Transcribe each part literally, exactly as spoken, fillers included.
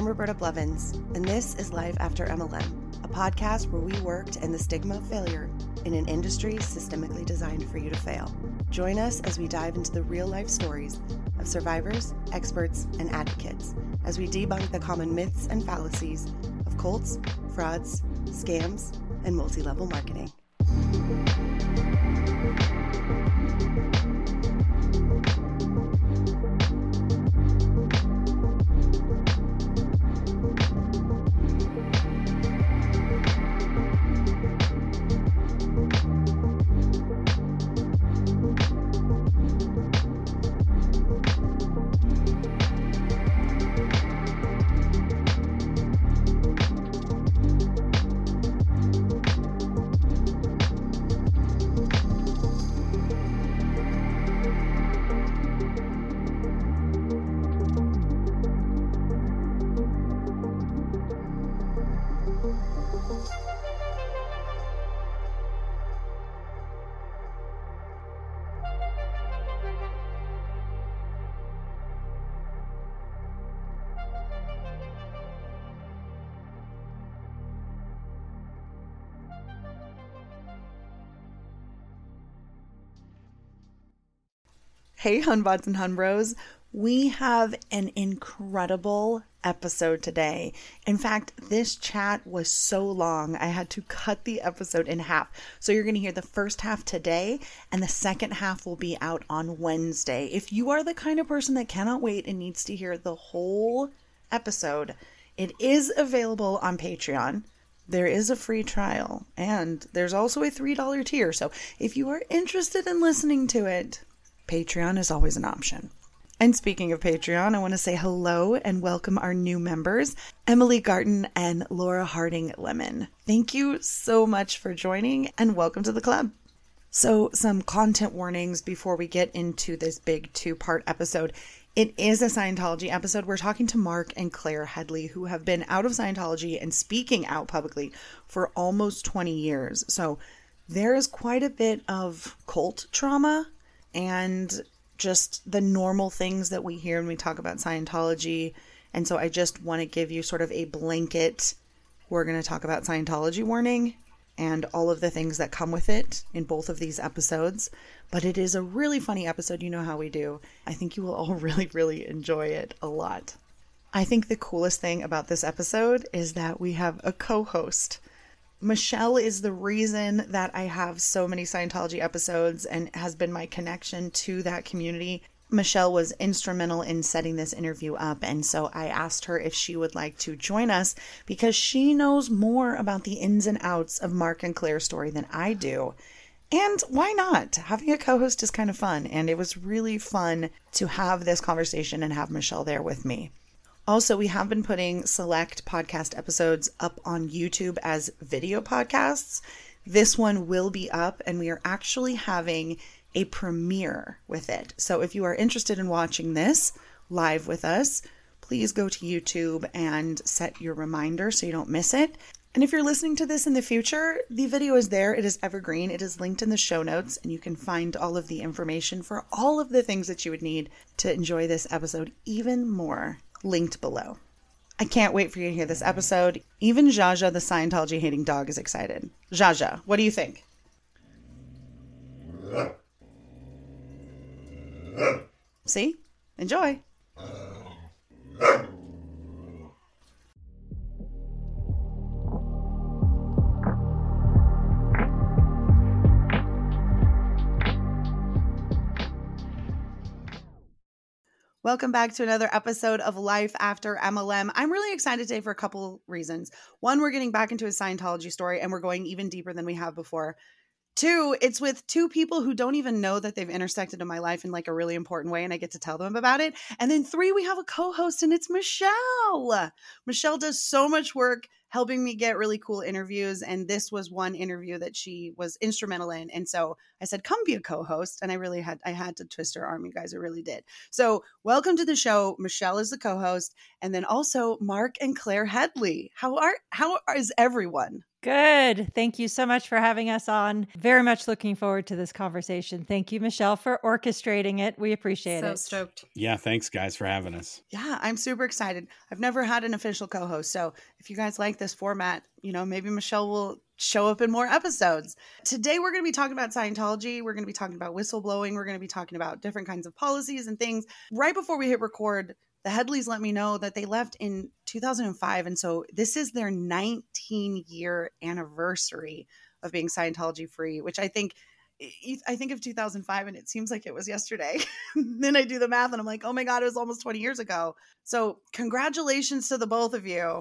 I'm Roberta Blevins, and this is Life After M L M, a podcast where we work to end the stigma of failure in an industry systemically designed for you to fail. Join us as we dive into the real-life stories of survivors, experts, and advocates as we debunk the common myths and fallacies of cults, frauds, scams, and multi-level marketing. Hey, Hunbots and Hunbros. We have an incredible episode today. In fact, this chat was so long, I had to cut the episode in half. So you're going to hear the first half today, and the second half will be out on Wednesday. If you are the kind of person that cannot wait and needs to hear the whole episode, it is available on Patreon. There is a free trial, and there's also a three dollars tier. So if you are interested in listening to it, Patreon is always an option. And speaking of Patreon, I want to say hello and welcome our new members, Emily Garten and Laura Harding Lemon. Thank you so much for joining and welcome to the club. So some content warnings before we get into this big two-part episode. It is a Scientology episode. We're talking to Mark and Claire Headley, who have been out of Scientology and speaking out publicly for almost twenty years. So there is quite a bit of cult trauma and just the normal things that we hear when we talk about Scientology. And so I just want to give you sort of a blanket, we're going to talk about Scientology warning and all of the things that come with it in both of these episodes. But it is a really funny episode. You know how we do. I think you will all really, really enjoy it a lot. I think the coolest thing about this episode is that we have a co-host. Michelle is the reason that I have so many Scientology episodes and has been my connection to that community. Michelle was instrumental in setting this interview up, and so I asked her if she would like to join us because she knows more about the ins and outs of Mark and Claire's story than I do. And why not? Having a co-host is kind of fun, and it was really fun to have this conversation and have Michelle there with me. Also, we have been putting select podcast episodes up on YouTube as video podcasts. This one will be up, and we are actually having a premiere with it. So if you are interested in watching this live with us, please go to YouTube and set your reminder so you don't miss it. And if you're listening to this in the future, the video is there. It is evergreen. It is linked in the show notes, and you can find all of the information for all of the things that you would need to enjoy this episode even more, linked below. I can't wait for you to hear this episode. Even Jaja, the Scientology hating dog, is excited. Jaja, what do you think? See? Enjoy. Welcome back to another episode of Life After M L M. I'm really excited today for a couple reasons. One, we're getting back into a Scientology story and we're going even deeper than we have before. Two, it's with two people who don't even know that they've intersected in my life in like a really important way, and I get to tell them about it. And then three, we have a co-host, and it's Michelle. Michelle does so much work helping me get really cool interviews. And this was one interview that she was instrumental in. And so I said, come be a co-host. And I really had, I had to twist her arm, you guys, I really did. So welcome to the show. Michelle is the co-host. And then also Mark and Claire Headley. How are, how is everyone? Good. Thank you so much for having us on. Very much looking forward to this conversation. Thank you, Michelle, for orchestrating it. We appreciate so it. So stoked. Yeah, thanks, guys, for having us. Yeah, I'm super excited. I've never had an official co-host. So if you guys like this format, you know, maybe Michelle will show up in more episodes. Today, we're going to be talking about Scientology. We're going to be talking about whistleblowing. We're going to be talking about different kinds of policies and things. Right before we hit record, the Headleys let me know that they left in two thousand five. And so this is their nineteen year anniversary of being Scientology free, which I think, I think of two thousand five and it seems like it was yesterday. Then I do the math and I'm like, oh my God, it was almost twenty years ago. So congratulations to the both of you.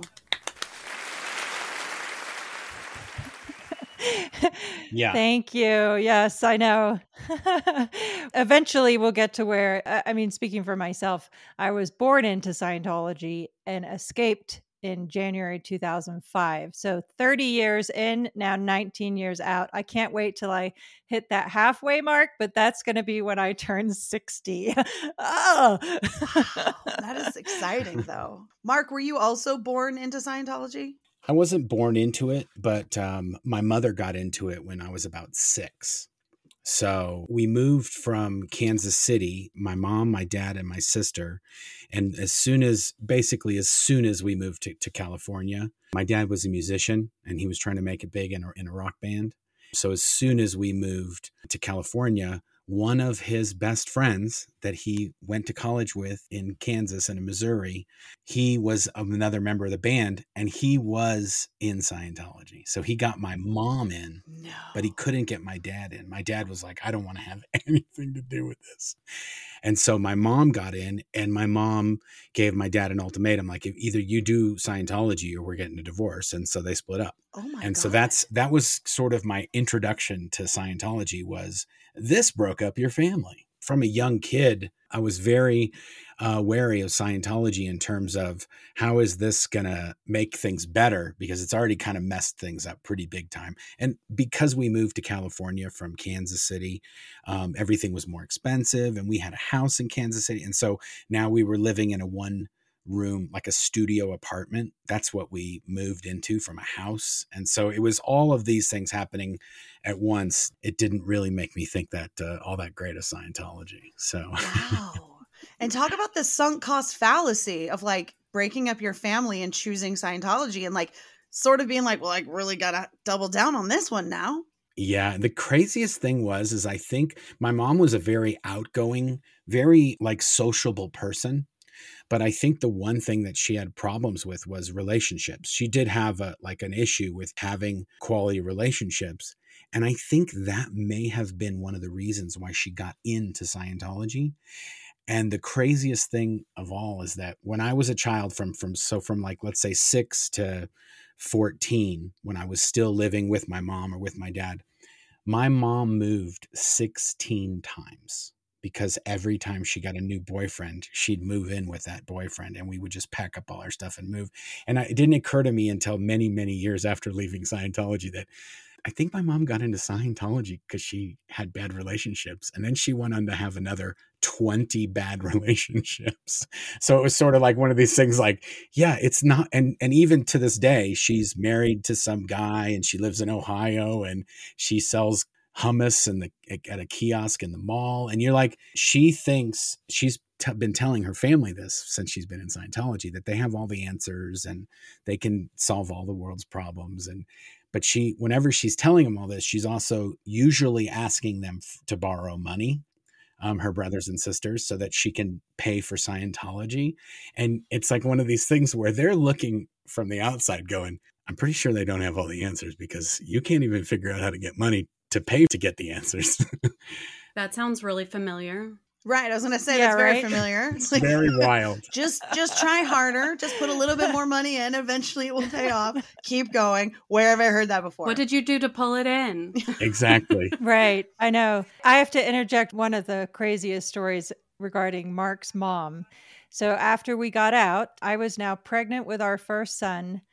Yeah. Thank you. Yes, I know. Eventually we'll get to where, I mean, speaking for myself, I was born into Scientology and escaped in January two thousand five. So thirty years in, now nineteen years out. I can't wait till I hit that halfway mark, but that's going to be when I turn sixty. Oh, wow, that is exciting though. Mark, were you also born into Scientology? I wasn't born into it, but um, my mother got into it when I was about six. So we moved from Kansas City, my mom, my dad, and my sister. And as soon as, basically as soon as we moved to, to California, my dad was a musician and he was trying to make it big in a, in a rock band. So as soon as we moved to California, one of his best friends that he went to college with in Kansas and in Missouri, he was another member of the band and he was in Scientology. So he got my mom in, no. but he couldn't get my dad in. My dad was like, I don't want to have anything to do with this. And so my mom got in and my mom gave my dad an ultimatum, like either you do Scientology or we're getting a divorce. And so they split up. Oh my and God. so that's, that was sort of my introduction to Scientology was this broke up your family. From a young kid, I was very uh, wary of Scientology in terms of how is this going to make things better because it's already kind of messed things up pretty big time. And because we moved to California from Kansas City, um, everything was more expensive and we had a house in Kansas City. And so now we were living in a one room, like a studio apartment. That's what we moved into from a house. And so it was all of these things happening at once. It didn't really make me think that uh, all that great of Scientology. So, wow. And talk about the sunk cost fallacy of like breaking up your family and choosing Scientology and like sort of being like, well, I really got to double down on this one now. Yeah. The craziest thing was, is I think my mom was a very outgoing, very like sociable person. But I think the one thing that she had problems with was relationships. She did have a, like an issue with having quality relationships. And I think that may have been one of the reasons why she got into Scientology. And the craziest thing of all is that when I was a child from, from, so from like, let's say six to fourteen, when I was still living with my mom or with my dad, my mom moved sixteen times. Because every time she got a new boyfriend, she'd move in with that boyfriend and we would just pack up all our stuff and move. And I, it didn't occur to me until many, many years after leaving Scientology that I think my mom got into Scientology because she had bad relationships. And then she went on to have another twenty bad relationships. So it was sort of like one of these things like, yeah, it's not. And, and even to this day, she's married to some guy and she lives in Ohio and she sells hummus and the at a kiosk in the mall. And you're like, she thinks she's t- been telling her family this since she's been in Scientology, that they have all the answers and they can solve all the world's problems. And, but she, whenever she's telling them all this, she's also usually asking them f- to borrow money, um, her brothers and sisters, so that she can pay for Scientology. And it's like one of these things where they're looking from the outside going, I'm pretty sure they don't have all the answers because you can't even figure out how to get money to pay to get the answers. That sounds really familiar. Right. I was going to say, Yeah, that's very right? familiar. It's very wild. Just, just try harder. Just put a little bit more money in. Eventually it will pay off. Keep going. Where have I heard that before? What did you do to pull it in? Exactly. Right. I know. I have to interject one of the craziest stories regarding Mark's mom. So after we got out, I was now pregnant with our first son.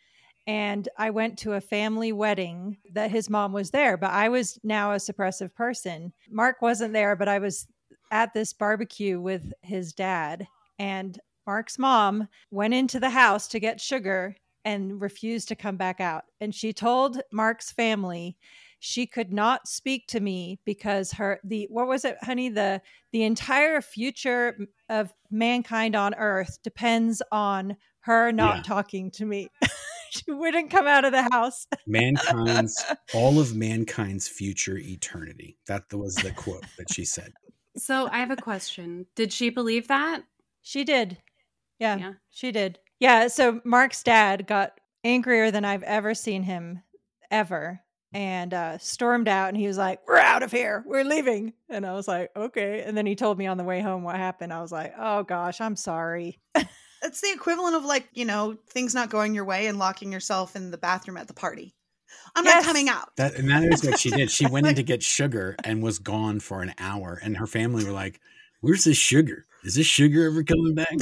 And I went to a family wedding that his mom was there, but I was now a suppressive person. Mark wasn't there, but I was at this barbecue with his dad. And Mark's mom went into the house to get sugar and refused to come back out. And she told Mark's family she could not speak to me because her the what was it, honey? The the entire future of mankind on Earth depends on her not Yeah. talking to me. She wouldn't come out of the house. Mankind's all of mankind's future eternity. That was the quote that she said. So I have a question. Did she believe that? She did. Yeah, Yeah. she did. Yeah. So Mark's dad got angrier than I've ever seen him ever and uh, stormed out. And he was like, "We're out of here. We're leaving." And I was like, okay. And then he told me on the way home what happened. I was like, oh gosh, I'm sorry. It's the equivalent of like, you know, things not going your way and locking yourself in the bathroom at the party. I'm Yes. not coming out. That and that is what she did. She went in to get sugar and was gone for an hour. And her family were like, "Where's this sugar? Is this sugar ever coming back?"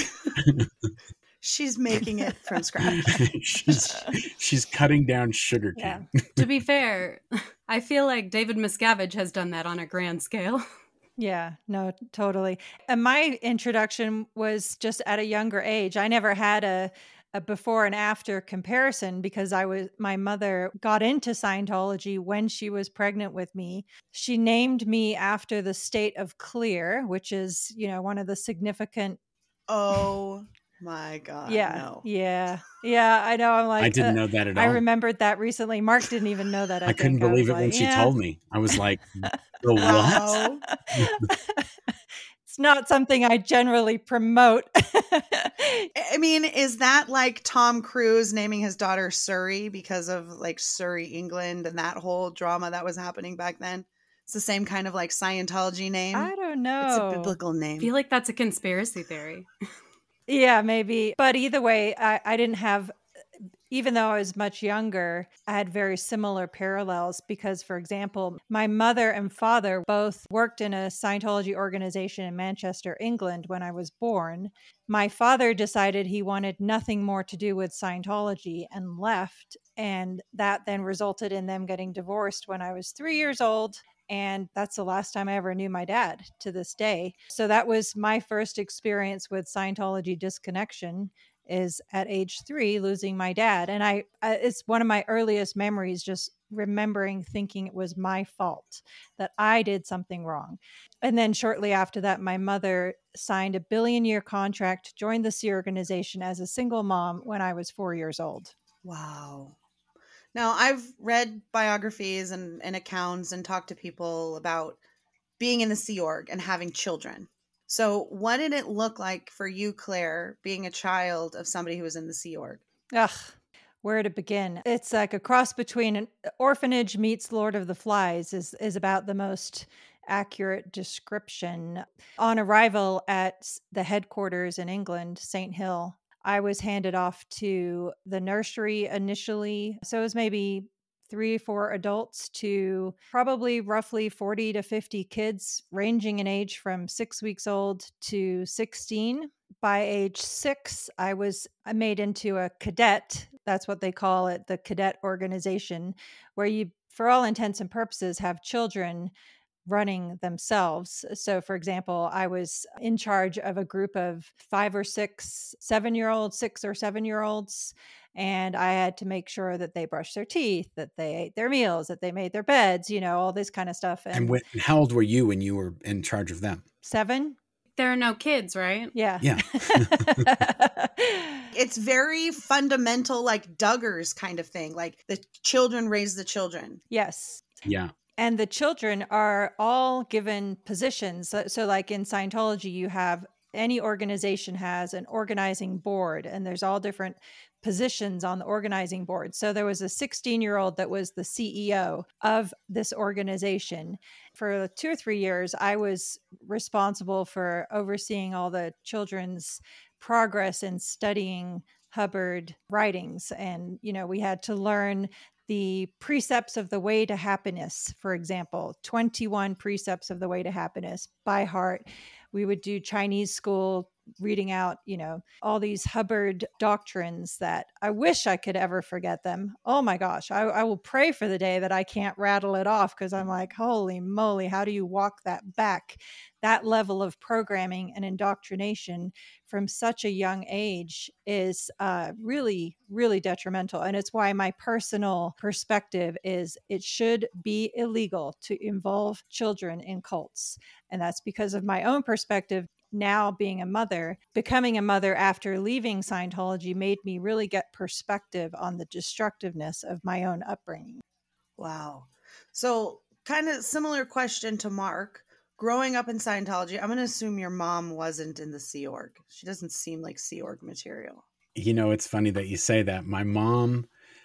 She's making it from scratch. she's she's cutting down sugar cane. Yeah. To be fair, I feel like David Miscavige has done that on a grand scale. Yeah, no, totally. And my introduction was just at a younger age. I never had a, a before and after comparison because I was my mother got into Scientology when she was pregnant with me. She named me after the state of Clear, which is, you know, one of the significant. Oh my God. Yeah, No. yeah, yeah. I know. I'm like, I didn't uh, know that at all. I remembered that recently. Mark didn't even know that. I, I couldn't think. I believe was it when like, she yeah. told me. I was like, the what? Wow. It's not something I generally promote. I mean, is that like Tom Cruise naming his daughter Surrey because of like Surrey, England, and that whole drama that was happening back then? It's the same kind of like Scientology name. I don't know. It's a biblical I name. feel like that's a conspiracy theory. Yeah, maybe. But either way, I, I didn't have, even though I was much younger, I had very similar parallels because, for example, my mother and father both worked in a Scientology organization in Manchester, England when I was born. My father decided he wanted nothing more to do with Scientology and left. And that then resulted in them getting divorced when I was three years old. And that's the last time I ever knew my dad to this day. So that was my first experience with Scientology disconnection is at age three, losing my dad. And I, I it's one of my earliest memories, just remembering thinking it was my fault, that I did something wrong. And then shortly after that, my mother signed a billion year contract to join the Sea Organization as a single mom when I was four years old. Wow. Now, I've read biographies and, and accounts and talked to people about being in the Sea Org and having children. So what did it look like for you, Claire, being a child of somebody who was in the Sea Org? Ugh, where to begin? It's like a cross between an orphanage meets Lord of the Flies is, is about the most accurate description. On arrival at the headquarters in England, Saint Hill, I was handed off to the nursery initially. So it was maybe three or four adults to probably roughly forty to fifty kids, ranging in age from six weeks old to sixteen. By age six, I was made into a cadet. That's what they call it, the cadet organization, where you, for all intents and purposes, have children running themselves. So, for example, I was in charge of a group of five or six, seven year olds, six or seven year olds. And I had to make sure that they brushed their teeth, that they ate their meals, that they made their beds, you know, all this kind of stuff. And, and when, how old were you when you were in charge of them? Seven. There are no kids, right? Yeah. Yeah. It's very fundamental, like Duggars kind of thing. Like the children raise the children. Yes. Yeah. And the children are all given positions. So, so like in Scientology, you have any organization has an organizing board, and there's all different positions on the organizing board. So there was a sixteen year old that was the C E O of this organization. For two or three years, I was responsible for overseeing all the children's progress in studying Hubbard writings. And, you know, we had to learn the precepts of the way to happiness, for example, twenty-one precepts of the way to happiness by heart. We would do Chinese school reading out, you know, all these Hubbard doctrines that I wish I could ever forget them. Oh my gosh, I, I will pray for the day that I can't rattle it off, because I'm like, holy moly, how do you walk that back? That level of programming and indoctrination from such a young age is uh, really, really detrimental. And it's why my personal perspective is it should be illegal to involve children in cults. And that's because of my own perspective. Now being a mother, becoming a mother after leaving Scientology made me really get perspective on the destructiveness of my own upbringing. Wow. So kind of similar question to Mark. Growing up in Scientology, I'm going to assume your mom wasn't in the Sea Org. She doesn't seem like Sea Org material. You know, it's funny that you say that. My mom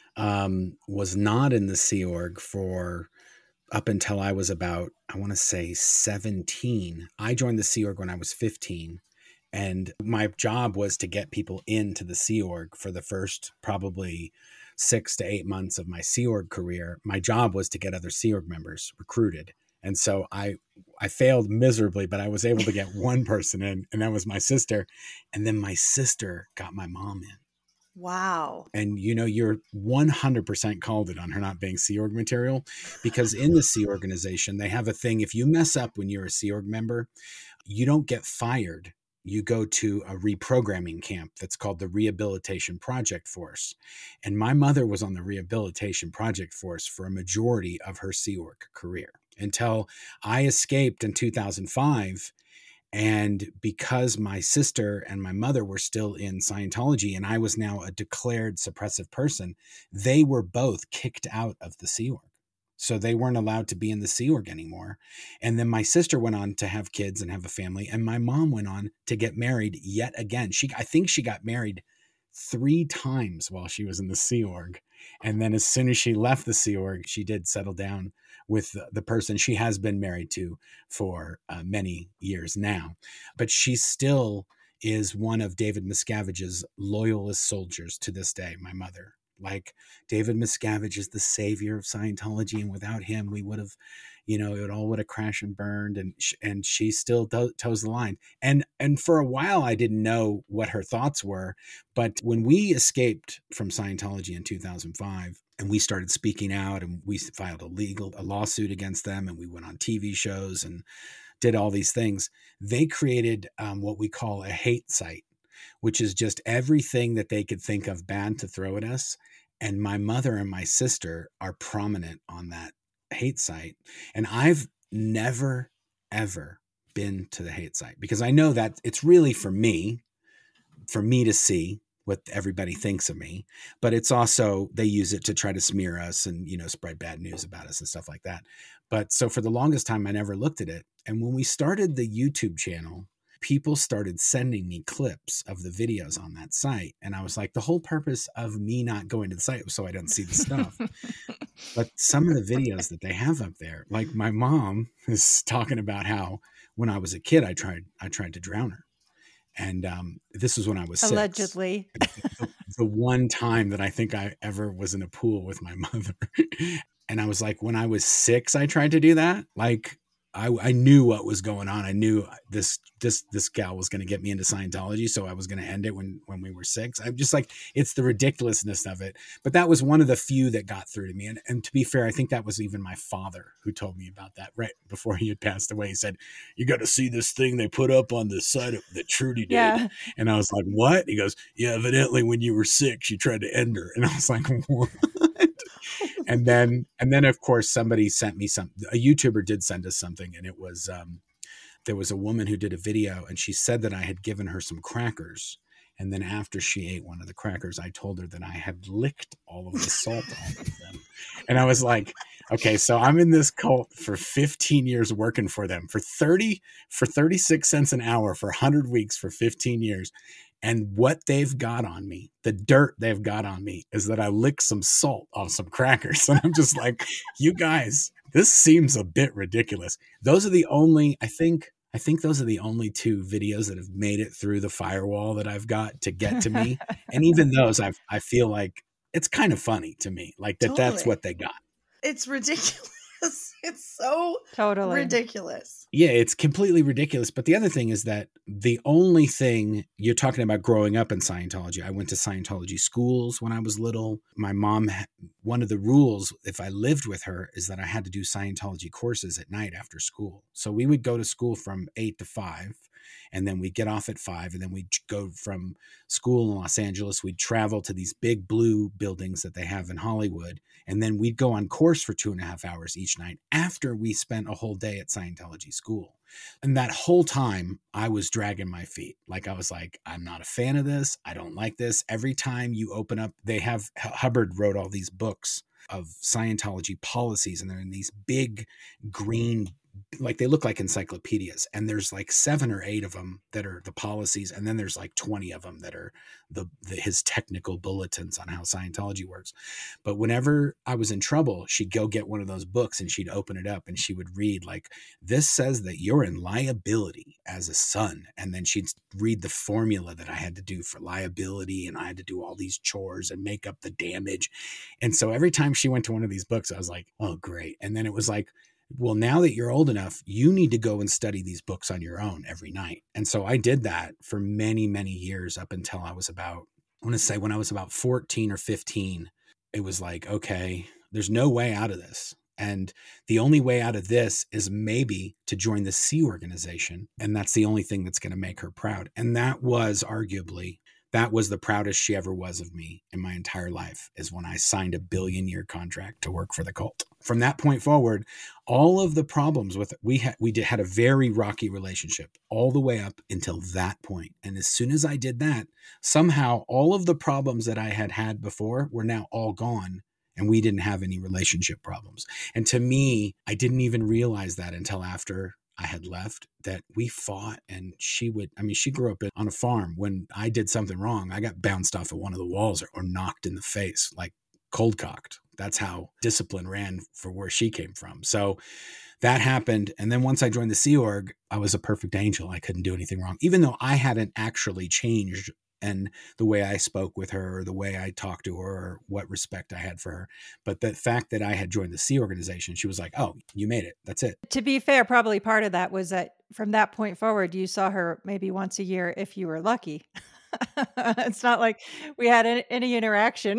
um, was not in the Sea Org for up until I was about, I want to say seventeen. I joined the Sea Org when I was fifteen. And my job was to get people into the Sea Org for the first probably six to eight months of my Sea Org career. My job was to get other Sea Org members recruited. And so I I failed miserably, but I was able to get one person in, and that was my sister. And then my sister got my mom in. Wow. And, you know, you're one hundred percent called it on her not being Sea Org material, because in the Sea organization, they have a thing. If you mess up when you're a Sea Org member, you don't get fired. You go to a reprogramming camp that's called the Rehabilitation Project Force. And my mother was on the Rehabilitation Project Force for a majority of her Sea Org career until I escaped in two thousand five. And because my sister and my mother were still in Scientology and I was now a declared suppressive person, they were both kicked out of the Sea Org. So they weren't allowed to be in the Sea Org anymore. And then my sister went on to have kids and have a family. And my mom went on to get married yet again. She, I think she got married three times while she was in the Sea Org. And then as soon as she left the Sea Org, she did settle down with the, the person she has been married to for uh, many years now. But she still is one of David Miscavige's loyalist soldiers to this day, my mother. Like, David Miscavige is the savior of Scientology, and without him, we would have, you know, it all would have crashed and burned. And sh- and she still do- toes the line. And and for a while, I didn't know what her thoughts were. But when we escaped from Scientology in two thousand five, and we started speaking out, and we filed a legal a lawsuit against them, and we went on T V shows and did all these things, they created um, what we call a hate site, which is just everything that they could think of bad to throw at us. And my mother and my sister are prominent on that hate site. And I've never, ever been to the hate site, because I know that it's really for me, for me to see what everybody thinks of me, but it's also, they use it to try to smear us and, you know, spread bad news about us and stuff like that. But so for the longest time, I never looked at it. And when we started the YouTube channel, people started sending me clips of the videos on that site. And I was like, the whole purpose of me not going to the site was so I don't see the stuff. But some of the videos that they have up there, like my mom is talking about how when I was a kid, I tried, I tried to drown her. And um, this was when I was six. Allegedly. the, the one time that I think I ever was in a pool with my mother. And I was like, when I was six, I tried to do that. Like, I, I knew what was going on. I knew this this this gal was going to get me into Scientology, so I was going to end it when when we were six. I'm just like, it's the ridiculousness of it. But that was one of the few that got through to me. And and to be fair, I think that was even my father who told me about that right before he had passed away. He said, "You got to see this thing they put up on the site of, that Trudy did." Yeah. And I was like, "What?" He goes, "Yeah, evidently when you were six, you tried to end her." And I was like, "What?" And then, and then of course, somebody sent me some, a YouTuber did send us something, and it was, um, there was a woman who did a video, and she said that I had given her some crackers. And then after she ate one of the crackers, I told her that I had licked all of the salt off of them. And I was like, okay, so I'm in this cult for fifteen years working for them for thirty, for thirty-six cents an hour for one hundred weeks for fifteen years. And what they've got on me, the dirt they've got on me, is that I licked some salt off some crackers. And I'm just like, you guys, this seems a bit ridiculous. Those are the only, I think, I think those are the only two videos that have made it through the firewall that I've got to get to me. And even those, I I feel like it's kind of funny to me, like that. Totally. That's what they got. It's ridiculous. because it's so Totally. ridiculous. Yeah, it's completely ridiculous. But the other thing is that the only thing you're talking about growing up in Scientology, I went to Scientology schools when I was little. My mom, one of the rules, if I lived with her, is that I had to do Scientology courses at night after school. So we would go to school from eight to five, and then we'd get off at five, and then we'd go from school in Los Angeles. We'd travel to these big blue buildings that they have in Hollywood, and then we'd go on course for two and a half hours each night after we spent a whole day at Scientology school. And that whole time I was dragging my feet. Like I was like, I'm not a fan of this. I don't like this. Every time you open up, they have, Hubbard wrote all these books of Scientology policies, and they're in these big green, like they look like encyclopedias, and there's like seven or eight of them that are the policies, and then there's like twenty of them that are the, the his technical bulletins on how Scientology works. But whenever I was in trouble, she'd go get one of those books and she'd open it up and she would read like, this says that you're in liability as a son, and then she'd read the formula that I had to do for liability, and I had to do all these chores and make up the damage. And so every time she went to one of these books, I was like, oh great. And then it was like, well, now that you're old enough, you need to go and study these books on your own every night. And so I did that for many, many years up until I was about, I want to say when I was about fourteen or fifteen, it was like, okay, there's no way out of this. And the only way out of this is maybe to join the Sea Organization. And that's the only thing that's going to make her proud. And that was arguably, that was the proudest she ever was of me in my entire life, is when I signed a billion year contract to work for the cult. From that point forward, all of the problems with it, we had, we did, had a very rocky relationship all the way up until that point. And as soon as I did that, somehow all of the problems that I had had before were now all gone, and we didn't have any relationship problems. And to me, I didn't even realize that until after I had left, that we fought, and she would, I mean, she grew up on a farm. When I did something wrong, I got bounced off of one of the walls or, or knocked in the face, like cold cocked. That's how discipline ran for where she came from. So that happened. And then once I joined the Sea Org, I was a perfect angel. I couldn't do anything wrong, even though I hadn't actually changed, and the way I spoke with her, or the way I talked to her, or what respect I had for her. But the fact that I had joined the Sea Organization, she was like, oh, you made it. That's it. To be fair, probably part of that was that from that point forward, you saw her maybe once a year if you were lucky. It's not like we had any, any interaction.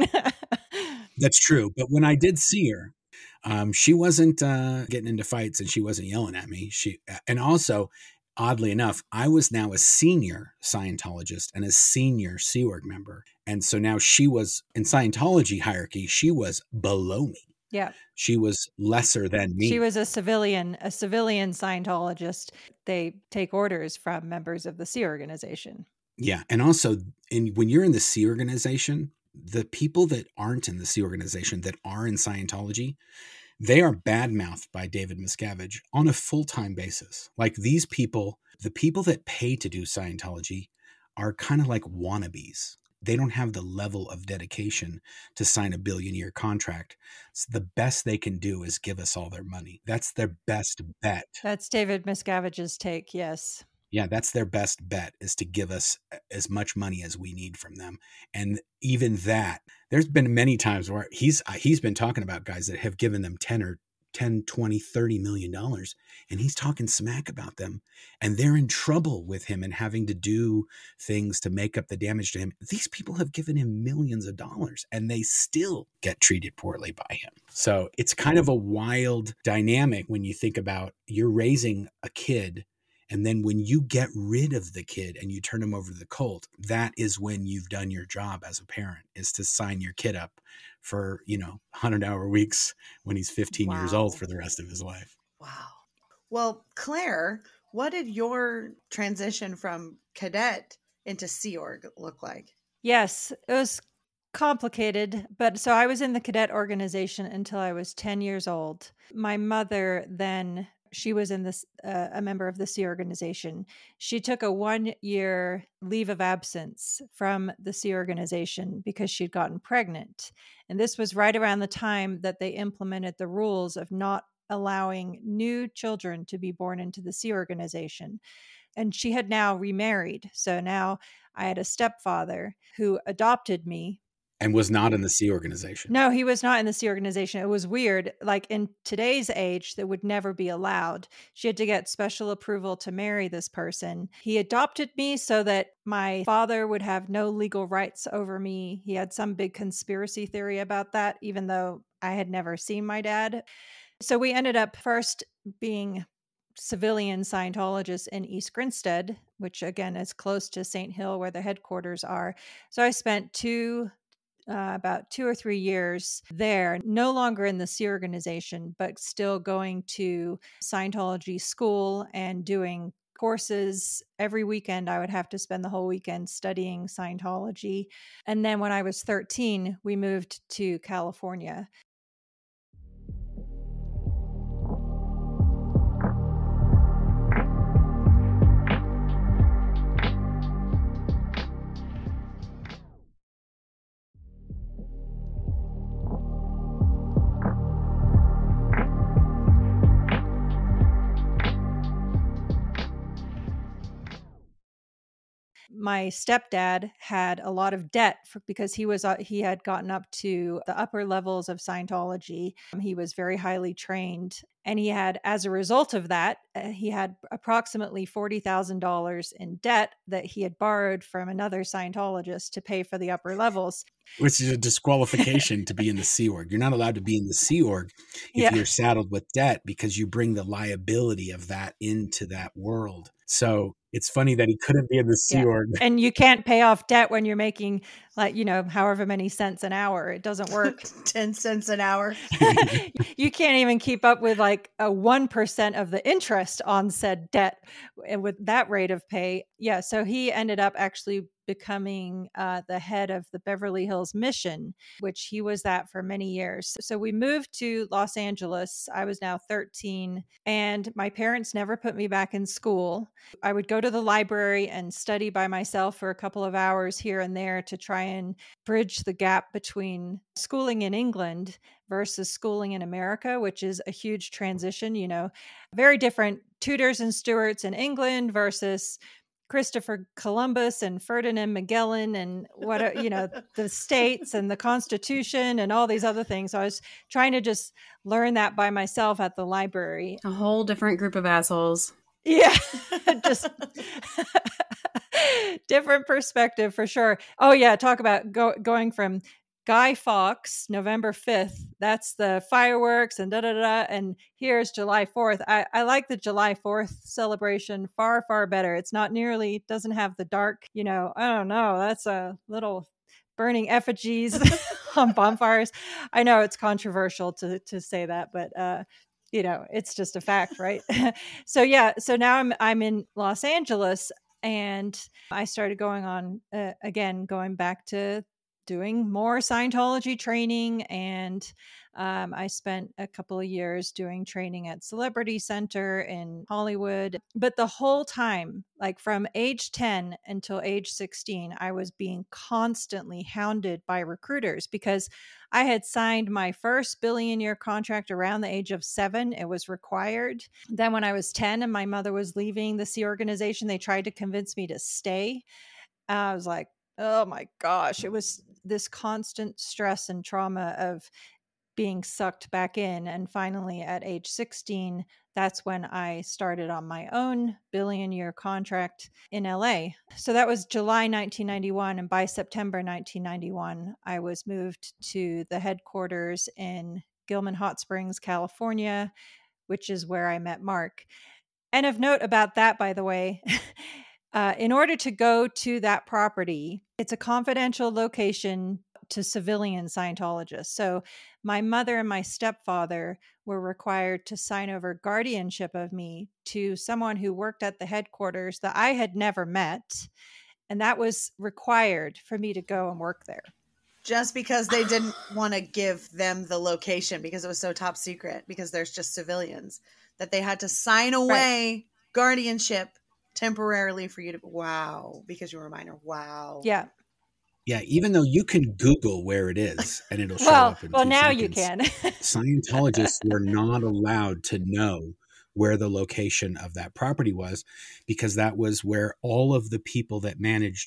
That's true. But when I did see her, um, she wasn't uh, getting into fights, and she wasn't yelling at me. She, and also, oddly enough, I was now a senior Scientologist and a senior Sea Org member. And so now she was, in Scientology hierarchy, she was below me. Yeah. She was lesser than me. She was a civilian, a civilian Scientologist. They take orders from members of the Sea Organization. Yeah. And also, in, when you're in the Sea Organization, the people that aren't in the Sea Organization, that are in Scientology, they are badmouthed by David Miscavige on a full-time basis. Like these people, the people that pay to do Scientology are kind of like wannabes. They don't have the level of dedication to sign a billion-year contract. So the best they can do is give us all their money. That's their best bet. That's David Miscavige's take, yes. Yeah, that's their best bet, is to give us as much money as we need from them. And even that, there's been many times where he's he's been talking about guys that have given them ten or ten, twenty, thirty million dollars, and he's talking smack about them, and they're in trouble with him and having to do things to make up the damage to him. These people have given him millions of dollars, and they still get treated poorly by him. So it's kind of a wild dynamic when you think about, you're raising a kid, and then when you get rid of the kid and you turn him over to the cult, that is when you've done your job as a parent, is to sign your kid up for, you know, one hundred hour weeks when he's fifteen wow. years old for the rest of his life. Wow. Well, Claire, what did your transition from cadet into Sea Org look like? Yes, it was complicated, but so I was in the cadet organization until I was ten years old. My mother then, she was in this, uh, a member of the Sea Organization. She took a one year leave of absence from the Sea Organization because she'd gotten pregnant. And this was right around the time that they implemented the rules of not allowing new children to be born into the Sea Organization. And she had now remarried. So now I had a stepfather who adopted me And was not in the Sea Organization. No, he was not in the Sea Organization. It was weird. Like in today's age, that would never be allowed. She had to get special approval to marry this person. He adopted me so that my father would have no legal rights over me. He had some big conspiracy theory about that, even though I had never seen my dad. So we ended up first being civilian Scientologists in East Grinstead, which again is close to Saint Hill where the headquarters are. So I spent two Uh, about two or three years there, no longer in the Sea Organization, but still going to Scientology school and doing courses. Every weekend, I would have to spend the whole weekend studying Scientology. And then when I was thirteen, we moved to California. My stepdad had a lot of debt for, because he was uh, he had gotten up to the upper levels of Scientology. Um, he was very highly trained, and he had, as a result of that, uh, he had approximately forty thousand dollars in debt that he had borrowed from another Scientologist to pay for the upper levels. Which is a disqualification to be in the Sea Org. You're not allowed to be in the Sea Org if Yeah. you're saddled with debt, because you bring the liability of that into that world. So it's funny that he couldn't be in the Sea Yeah. Org. And you can't pay off debt when you're making, like, you know, however many cents an hour. It doesn't work. ten cents an hour. You can't even keep up with like a one percent of the interest on said debt, and with that rate of pay. Yeah. So he ended up actually becoming uh, the head of the Beverly Hills Mission, which he was that for many years. So we moved to Los Angeles. I was now thirteen, and my parents never put me back in school. I would go to the library and study by myself for a couple of hours here and there to try and bridge the gap between schooling in England versus schooling in America, which is a huge transition. You know, very different tutors and stewards in England versus Christopher Columbus and Ferdinand Magellan and what, you know, the states and the Constitution and all these other things. So I was trying to just learn that by myself at the library. A whole different group of assholes. Yeah, just different perspective for sure. Oh yeah, talk about go, going from Guy Fawkes, November fifth. That's the fireworks and da da da. And here's July fourth. I, I like the July fourth celebration far, far better. It's not nearly, doesn't have the dark, you know, I don't know. That's a little burning effigies on bonfires. I know it's controversial to to say that, but uh, you know, it's just a fact, right? So yeah, so now I'm I'm in Los Angeles, and I started going on uh, again, going back to doing more Scientology training, and um, I spent a couple of years doing training at Celebrity Center in Hollywood. But the whole time, like from age ten until age sixteen, I was being constantly hounded by recruiters because I had signed my first billion year contract around the age of seven. It was required. Then when I was ten and my mother was leaving the Sea Organization, they tried to convince me to stay. I was like, oh my gosh, it was this constant stress and trauma of being sucked back in. And finally, at age sixteen, that's when I started on my own billion year contract in L A. So that was July nineteen ninety-one. And by September nineteen ninety-one, I was moved to the headquarters in Gilman Hot Springs, California, which is where I met Mark. And of note about that, by the way, Uh, in order to go to that property, it's a confidential location to civilian Scientologists. So my mother and my stepfather were required to sign over guardianship of me to someone who worked at the headquarters that I had never met. And that was required for me to go and work there. Just because they didn't want to give them the location because it was so top secret, because there's just civilians, that they had to sign away right. guardianship temporarily for you to, wow, because you were a minor. Wow. Yeah. Yeah, even though you can Google where it is and it'll show well, up in well, two now seconds, you can. Scientologists were not allowed to know where the location of that property was, because that was where all of the people that managed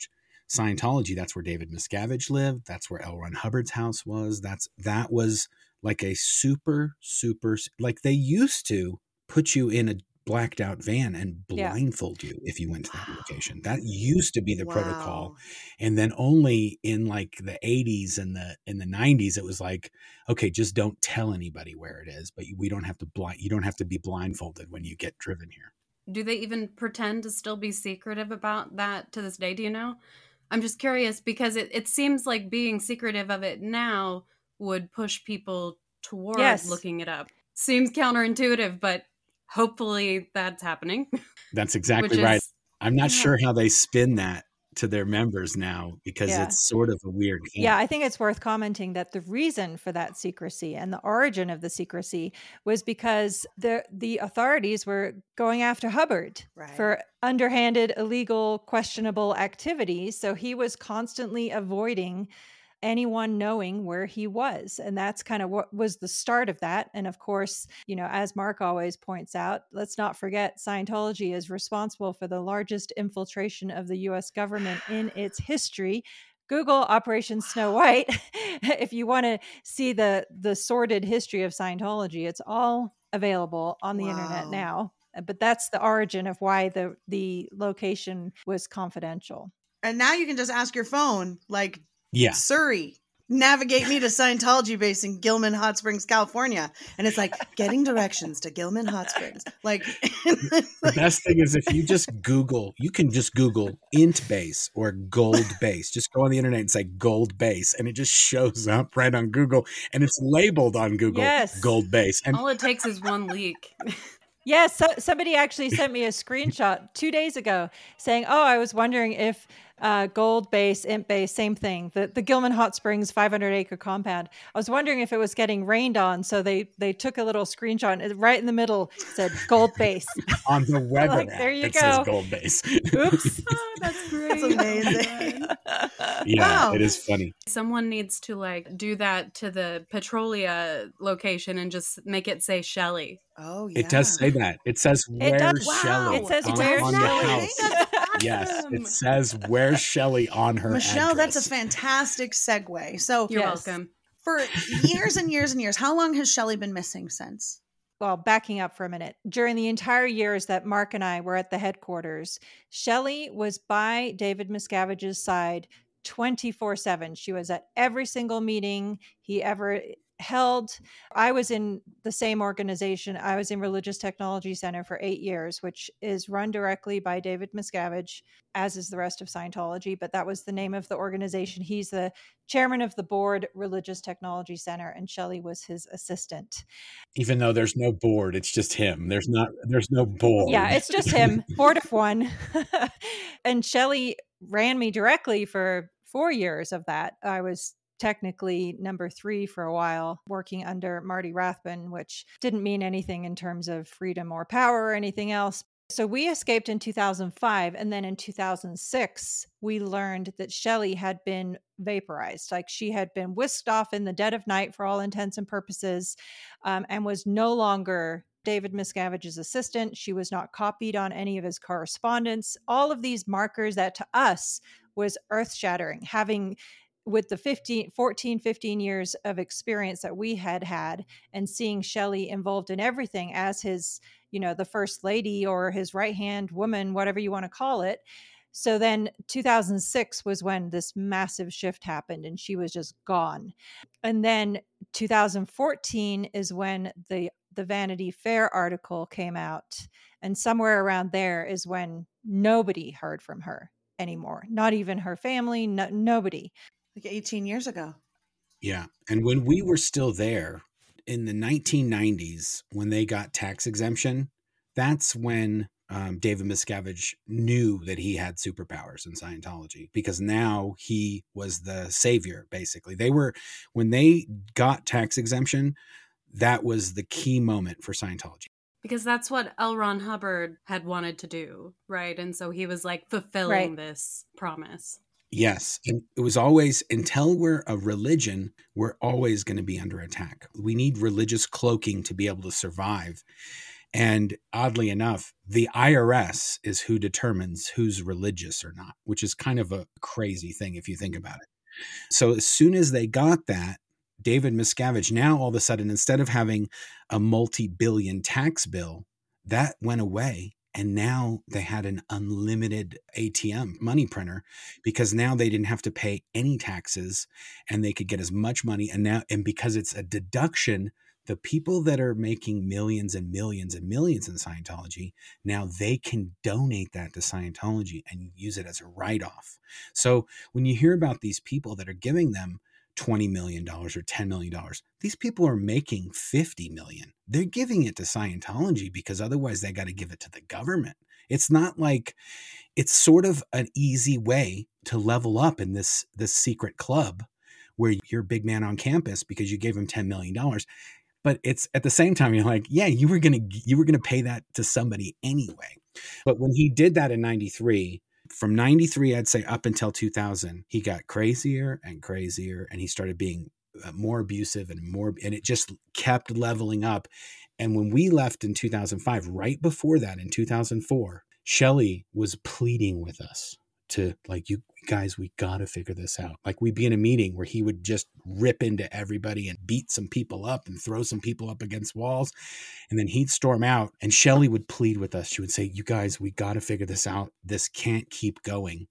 Scientology, that's where David Miscavige lived. That's where L. Ron Hubbard's house was. That's that was like a super, super, like they used to put you in a blacked out van and blindfold yeah. you if you went to that wow. location. That used to be the wow. protocol. And then only in like the eighties and the in the nineties, it was like, okay, just don't tell anybody where it is, but we don't have to blind you don't have to be blindfolded when you get driven here. Do they even pretend to still be secretive about that to this day? Do you know? I'm just curious because it, it seems like being secretive of it now would push people toward yes. looking it up. Seems counterintuitive, but hopefully that's happening. That's exactly right. Is, I'm not yeah. sure how they spin that to their members now because yeah. it's sort of a weird game. Yeah, I think it's worth commenting that the reason for that secrecy and the origin of the secrecy was because the the authorities were going after Hubbard right. for underhanded, illegal, questionable activities. So he was constantly avoiding anyone knowing where he was. And that's kind of what was the start of that. And of course, you know, as Mark always points out, let's not forget Scientology is responsible for the largest infiltration of the U S government in its history. Google Operation Snow White. If you want to see the the sordid history of Scientology, it's all available on the wow. internet now. But that's the origin of why the the location was confidential. And now you can just ask your phone, like, yeah. Surrey, navigate me to Scientology base in Gilman Hot Springs, California. And it's like getting directions to Gilman Hot Springs. Like the best thing is if you just Google, you can just Google int base or gold base. Just go on the internet and say gold base and it just shows up right on Google and it's labeled on Google yes. gold base. And all it takes is one leak. Yes, so, somebody actually sent me a screenshot two days ago saying, oh, I was wondering if uh, gold base, int base, same thing, the, the Gilman Hot Springs five hundred acre compound. I was wondering if it was getting rained on. So they, they took a little screenshot and right in the middle said gold base. On the weather like, app, there you it go. says gold base. Oops. Oh, that's great. That's amazing. Yeah, wow. It is funny. Someone needs to like do that to the Petrolia location and just make it say Shelley. Oh, yeah. It does say that. It says where's it does. Shelley? It says on, where's on Shelley? the house. Awesome. Yes, it says where's Shelley on her Michelle, address. that's a fantastic segue. So you're yes. welcome. For years and years and years, how long has Shelley been missing since? Well, backing up for a minute, during the entire years that Mark and I were at the headquarters, Shelley was by David Miscavige's side twenty-four seven. She was at every single meeting he ever held. I was in the same organization. I was in Religious Technology Center for eight years, which is run directly by David Miscavige, as is the rest of Scientology. But that was the name of the organization. He's the chairman of the board, Religious Technology Center, and Shelley was his assistant. Even though there's no board, it's just him. There's not, there's no board. Yeah, it's just him, board of one. And Shelley ran me directly for four years of that. I was technically number three for a while, working under Marty Rathbun, which didn't mean anything in terms of freedom or power or anything else. So we escaped in two thousand five. And then in two thousand six, we learned that Shelley had been vaporized. Like she had been whisked off in the dead of night for all intents and purposes, um, and was no longer David Miscavige's assistant. She was not copied on any of his correspondence. All of these markers that to us was earth-shattering, having with the fifteen, fourteen, fifteen years of experience that we had had and seeing Shelley involved in everything as his, you know, the first lady or his right-hand woman, whatever you want to call it. So then two thousand six was when this massive shift happened and she was just gone. And then two thousand fourteen is when the, the Vanity Fair article came out. And somewhere around there is when nobody heard from her anymore. Not even her family, no, nobody. Like eighteen years ago. Yeah. And when we were still there in the nineteen nineties, when they got tax exemption, that's when um, David Miscavige knew that he had superpowers in Scientology, because now he was the savior, basically. They were, when they got tax exemption, that was the key moment for Scientology. Because that's what L. Ron Hubbard had wanted to do, right? And so he was like fulfilling right. this promise. Yes. And it was always, until we're a religion, we're always going to be under attack. We need religious cloaking to be able to survive. And oddly enough, the I R S is who determines who's religious or not, which is kind of a crazy thing if you think about it. So as soon as they got that, David Miscavige, now all of a sudden, instead of having a multi-billion tax bill, that went away. And now they had an unlimited A T M money printer because now they didn't have to pay any taxes and they could get as much money. And now, and because it's a deduction, the people that are making millions and millions and millions in Scientology, now they can donate that to Scientology and use it as a write-off. So when you hear about these people that are giving them twenty million dollars or ten million dollars, these people are making fifty million dollars. They're giving it to Scientology because otherwise they got to give it to the government. It's not like, it's sort of an easy way to level up in this, this secret club where you're a big man on campus because you gave them ten million dollars. But it's at the same time, you're like, yeah, you were going to, you were going to pay that to somebody anyway. But when he did that in ninety-three, from ninety-three, I'd say up until two thousand, he got crazier and crazier, and he started being more abusive and more, and it just kept leveling up. And when we left in two thousand five, right before that, in two thousand four, Shelley was pleading with us to, like, you guys, we got to figure this out. Like, we'd be in a meeting where he would just rip into everybody and beat some people up and throw some people up against walls. And then he'd storm out, and Shelley would plead with us. She would say, you guys, we got to figure this out. This can't keep going.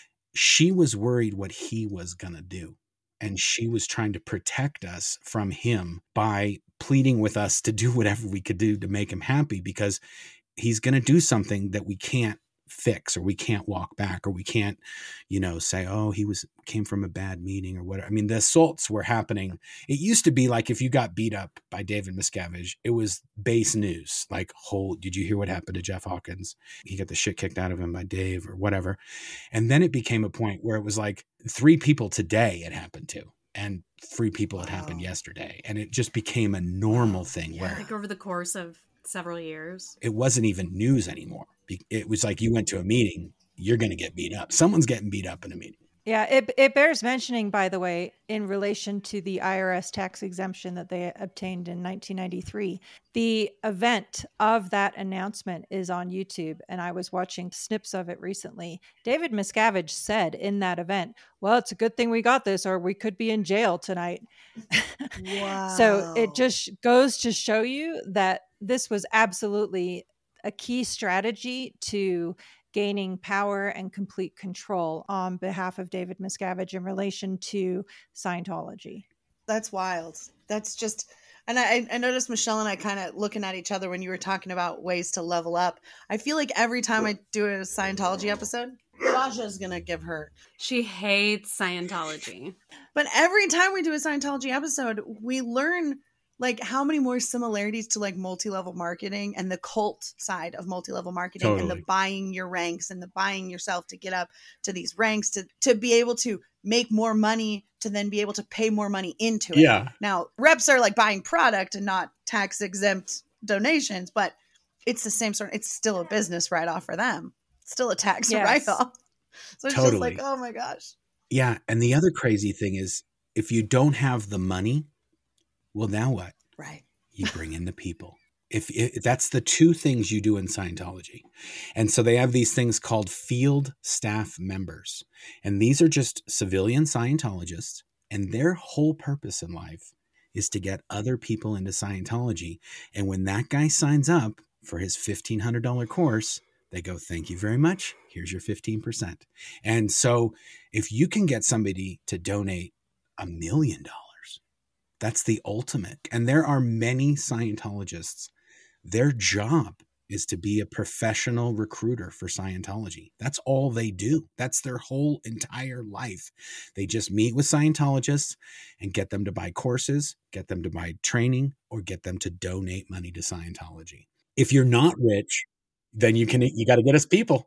She was worried what he was going to do. And she was trying to protect us from him by pleading with us to do whatever we could do to make him happy, because he's going to do something that we can't fix, or we can't walk back, or we can't, you know, say, oh, he was came from a bad meeting or whatever. I mean, the assaults were happening. It used to be like, if you got beat up by David Miscavige, it was base news. Like, whole, did you hear what happened to Jeff Hawkins? He got the shit kicked out of him by Dave or whatever. And then it became a point where it was like three people today it happened to, and three people it wow. happened yesterday. And it just became a normal thing yeah. where, like, over the course of several years, it wasn't even news anymore. It was like, you went to a meeting, you're going to get beat up. Someone's getting beat up in a meeting. Yeah, it it bears mentioning, by the way, in relation to the I R S tax exemption that they obtained in nineteen ninety-three, the event of that announcement is on YouTube, and I was watching snips of it recently. David Miscavige said in that event, well, it's a good thing we got this, or we could be in jail tonight. Wow. So it just goes to show you that this was absolutely a key strategy to gaining power and complete control on behalf of David Miscavige in relation to Scientology. That's wild. That's just, and I, I noticed Michelle and I kind of looking at each other when you were talking about ways to level up. I feel like every time I do a Scientology episode, Sasha's going to give her. She hates Scientology. But every time we do a Scientology episode, we learn like how many more similarities to like multi-level marketing and the cult side of multi-level marketing totally. And the buying your ranks and the buying yourself to get up to these ranks to, to be able to make more money, to then be able to pay more money into it. Yeah. Now reps are like buying product and not tax exempt donations, but it's the same sort. It's still a business write-off for them. It's still a tax yes. write-off. So it's totally. Just like, oh my gosh. Yeah. And the other crazy thing is, if you don't have the money, well, now what? Right. You bring in the people. If, if that's the two things you do in Scientology. And so they have these things called field staff members. And these are just civilian Scientologists. And their whole purpose in life is to get other people into Scientology. And when that guy signs up for his fifteen hundred dollars course, they go, thank you very much. Here's your fifteen percent. And so if you can get somebody to donate a million dollars, that's the ultimate. And there are many Scientologists. Their job is to be a professional recruiter for Scientology. That's all they do. That's their whole entire life. They just meet with Scientologists and get them to buy courses, get them to buy training, or get them to donate money to Scientology. If you're not rich, then you can, you got to get us people.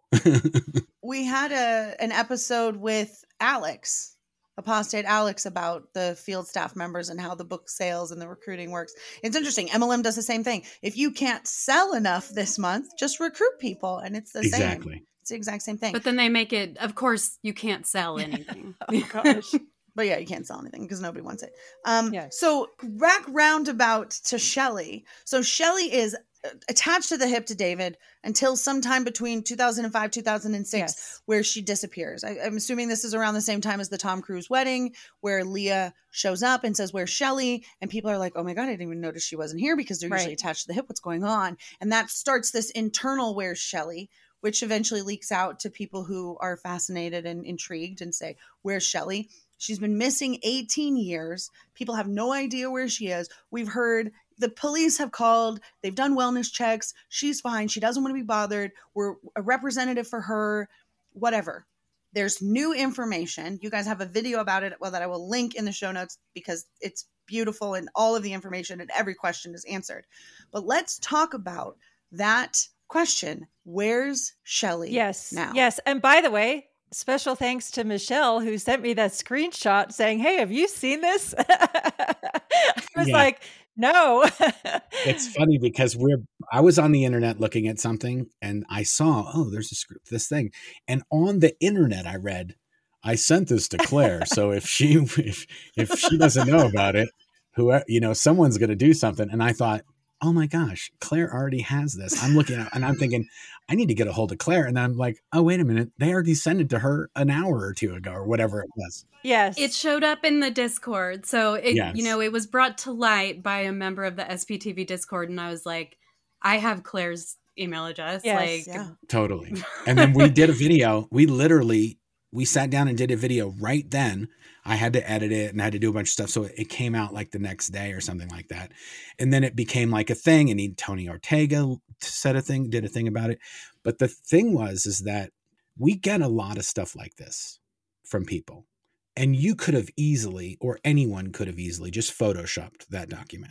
We had a an episode with Alex, Apostate Alex, about the field staff members and how the book sales and the recruiting works. It's interesting. M L M does the same thing. If you can't sell enough this month, just recruit people. And it's the exactly. same. It's the exact same thing. But then they make it, of course, you can't sell anything. Oh, gosh. But yeah, you can't sell anything because nobody wants it. Um, Yes. So back roundabout to Shelley. So Shelley is attached to the hip to David until sometime between two thousand five, two thousand six, yes. where she disappears. I, I'm assuming this is around the same time as the Tom Cruise wedding, where Leah shows up and says, "Where's Shelley?" And people are like, "Oh my God, I didn't even notice she wasn't here," because they're usually right. attached to the hip. What's going on? And that starts this internal "Where's Shelley?" which eventually leaks out to people who are fascinated and intrigued and say, "Where's Shelley?" She's been missing eighteen years. People have no idea where she is. We've heard the police have called. They've done wellness checks. She's fine. She doesn't want to be bothered. We're a representative for her, whatever. There's new information. You guys have a video about it, well, that I will link in the show notes because it's beautiful and all of the information and every question is answered. But let's talk about that question. Where's Shelley yes, now? Yes. And by the way, special thanks to Michelle who sent me that screenshot saying, "Hey, have you seen this?" I was yeah. like, no. It's funny because we're, I was on the internet looking at something and I saw, oh, there's this, this thing. And on the internet, I read, "I sent this to Claire. So if she, if, if she doesn't know about it, who, you know, someone's going to do something." And I thought, oh my gosh, Claire already has this. I'm looking at, and I'm thinking, I need to get a hold of Claire. And then I'm like, oh, wait a minute. They already sent it to her an hour or two ago or whatever it was. Yes. It showed up in the Discord. So, it, yes. you know, it was brought to light by a member of the S P T V Discord. And I was like, I have Claire's email address. Yes, like, yeah. Totally. And then we did a video. We literally, we sat down and did a video right then. I had to edit it and I had to do a bunch of stuff. So it came out like the next day or something like that. And then it became like a thing. And he, Tony Ortega said a thing, did a thing about it. But the thing was, is that we get a lot of stuff like this from people. And you could have easily, or anyone could have easily just photoshopped that document.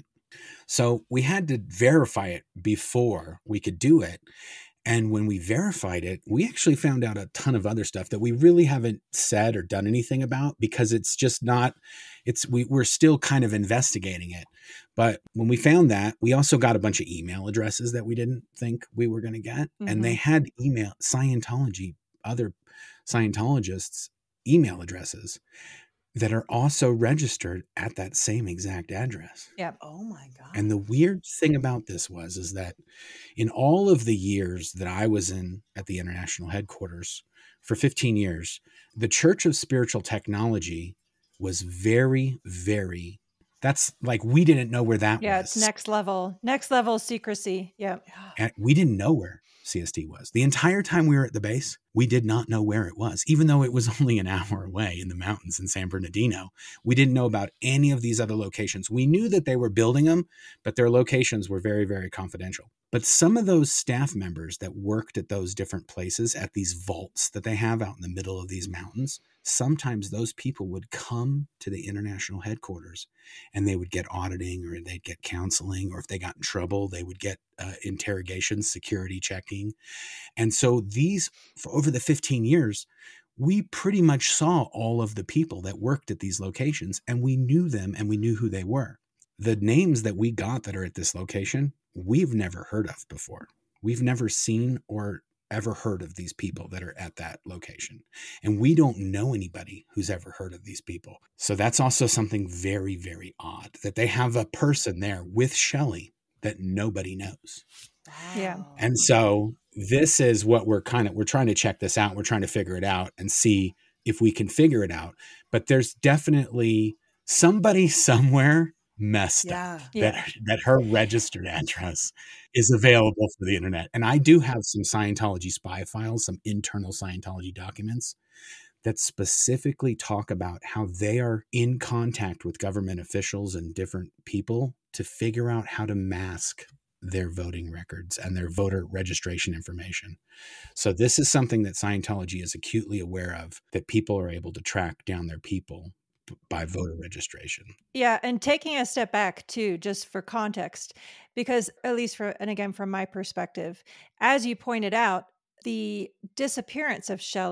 So we had to verify it before we could do it. And when we verified it, we actually found out a ton of other stuff that we really haven't said or done anything about because it's just not, it's, we, we're still kind of investigating it. But when we found that, we also got a bunch of email addresses that we didn't think we were going to get. Mm-hmm. And they had email, Scientology, other Scientologists' email addresses that are also registered at that same exact address. Yeah. Oh my God. And the weird thing about this was, is that in all of the years that I was in at the international headquarters for fifteen years, the Church of Spiritual Technology was very, very, that's like, we didn't know where that yeah, was. Yeah, it's next level, next level secrecy. Yeah. And we didn't know where C S T was. The entire time we were at the base, we did not know where it was, even though it was only an hour away in the mountains in San Bernardino. We didn't know about any of these other locations. We knew that they were building them, but their locations were very, very confidential. But some of those staff members that worked at those different places, at these vaults that they have out in the middle of these mountains, sometimes those people would come to the international headquarters and they would get auditing or they'd get counseling, or if they got in trouble, they would get uh, interrogation, security checking. And so these, for over the fifteen years, we pretty much saw all of the people that worked at these locations and we knew them and we knew who they were. The names that we got that are at this location, we've never heard of before. We've never seen or ever heard of these people that are at that location. And we don't know anybody who's ever heard of these people. So that's also something very, very odd that they have a person there with Shelley that nobody knows. Wow. Yeah. And so this is what we're kind of, we're trying to check this out. We're trying to figure it out and see if we can figure it out. But there's definitely somebody somewhere messed yeah. up yeah. that that her registered address is available for the internet. And I do have some Scientology spy files, some internal Scientology documents that specifically talk about how they are in contact with government officials and different people to figure out how to mask their voting records and their voter registration information. So this is something that Scientology is acutely aware of, that people are able to track down their people by voter registration. Yeah. And taking a step back too, just for context, because at least for, and again, from my perspective, as you pointed out, the disappearance of Shelley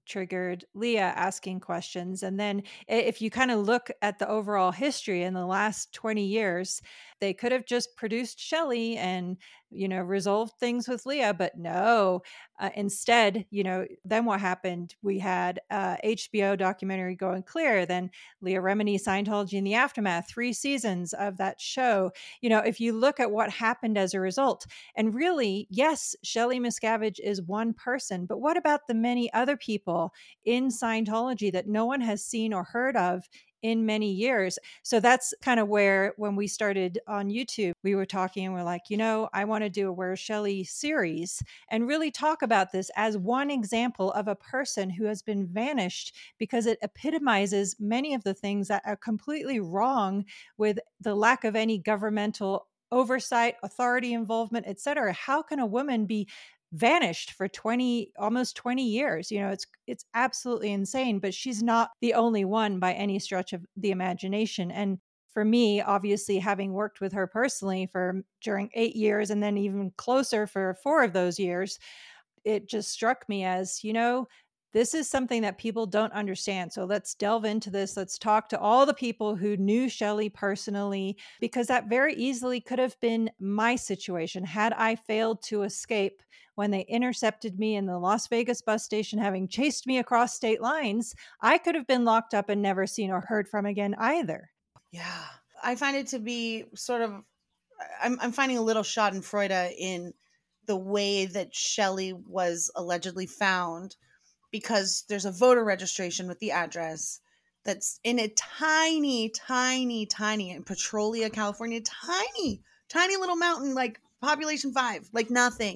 triggered Leah asking questions. And then if you kind of look at the overall history in the last twenty years, they could have just produced Shelley and, you know, resolved things with Leah, but no. Uh, instead, you know, then what happened? We had uh, H B O documentary Going Clear, then Leah Remini, Scientology in the Aftermath, three seasons of that show. You know, if you look at what happened as a result, and really, yes, Shelley Miscavige is one person, but what about the many other people in Scientology that no one has seen or heard of in many years? So that's kind of where, when we started on YouTube, we were talking and we're like, you know, I want to do a Where's Shelley series and really talk about this as one example of a person who has been vanished, because it epitomizes many of the things that are completely wrong with the lack of any governmental oversight, authority involvement, et cetera. How can a woman be vanished for twenty, almost twenty years? You know, it's it's absolutely insane, but she's not the only one by any stretch of the imagination. And for me, obviously, having worked with her personally for during eight years and then even closer for four of those years, it just struck me as, you know, this is something that people don't understand. So let's delve into this. Let's talk to all the people who knew Shelley personally, because that very easily could have been my situation had I failed to escape when they intercepted me in the Las Vegas bus station, having chased me across state lines. I could have been locked up and never seen or heard from again either. Yeah. I find it to be sort of, I'm, I'm finding a little schadenfreude in the way that Shelley was allegedly found, because there's a voter registration with the address that's in a tiny, tiny, tiny, in Petrolia, California, tiny, tiny little mountain, like population five, like nothing.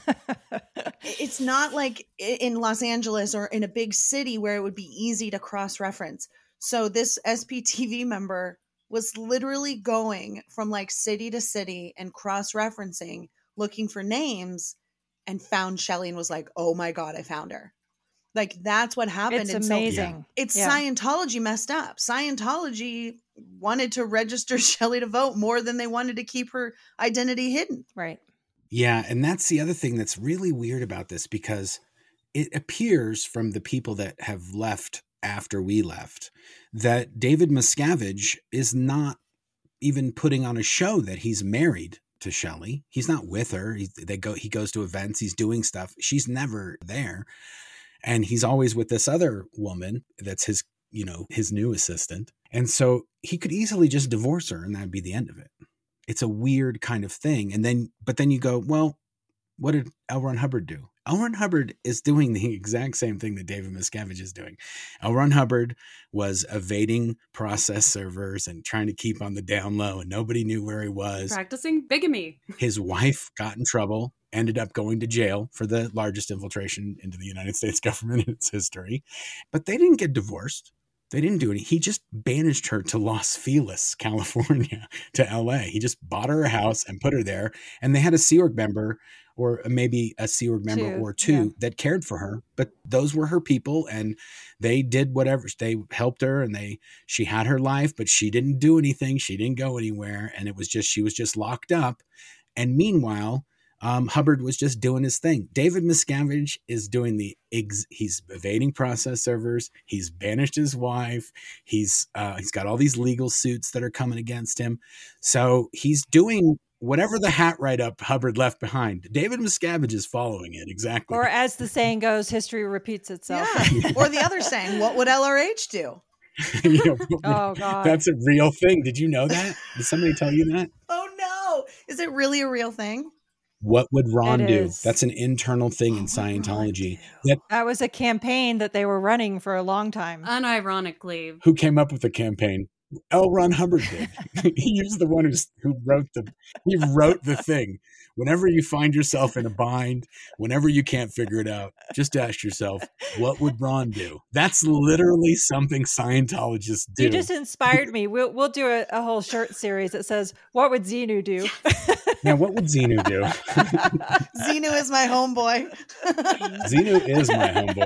It's not like in Los Angeles or in a big city where it would be easy to cross-reference. So this S P T V member was literally going from like city to city and cross-referencing, looking for names, and found Shelley and was like, oh my God, I found her. Like, that's what happened. It's and amazing. So it's yeah. Scientology messed up. Scientology wanted to register Shelley to vote more than they wanted to keep her identity hidden. Right. Yeah. And that's the other thing that's really weird about this, because it appears from the people that have left after we left that David Miscavige is not even putting on a show that he's married to Shelley. He's not with her. He, they go, he goes to events. He's doing stuff. She's never there. And he's always with this other woman that's his, you know, his new assistant. And so he could easily just divorce her and that'd be the end of it. It's a weird kind of thing. And then, but then you go, well, what did L. Ron Hubbard do? L. Ron Hubbard is doing the exact same thing that David Miscavige is doing. L. Ron Hubbard was evading process servers and trying to keep on the down low, and nobody knew where he was. Practicing bigamy. His wife got in trouble, ended up going to jail for the largest infiltration into the United States government in its history. But they didn't get divorced. They didn't do anything. He just banished her to Los Feliz, California, to L A. He just bought her a house and put her there. And they had a Sea Org member, or maybe a Sea Org member two, or two yeah. that cared for her. But those were her people, and they did whatever. They helped her, and they she had her life, but she didn't do anything. She didn't go anywhere. And it was just, she was just locked up. And meanwhile, Um, Hubbard was just doing his thing. David Miscavige is doing the, ex- he's evading process servers. He's banished his wife. He's, uh, he's got all these legal suits that are coming against him. So he's doing whatever the hat write-up Hubbard left behind. David Miscavige is following it. Exactly. Or as the saying goes, history repeats itself. Yeah. Or the other saying, what would L R H do? you know, oh God. That's a real thing. Did you know that? Did somebody tell you that? Oh no. Is it really a real thing? What would Ron It do? is. That's an internal thing in Scientology. That, That was a campaign that they were running for a long time. Unironically. who came up with the campaign? L. Ron Hubbard did. He was the one who's, who wrote the, he wrote the thing. Whenever you find yourself in a bind, whenever you can't figure it out, just ask yourself, what would Ron do? That's literally something Scientologists do. You just inspired me. We'll we'll do a, a whole shirt series that says, what would Xenu do? Now, what would Xenu do? Xenu is my homeboy. Xenu is my homeboy.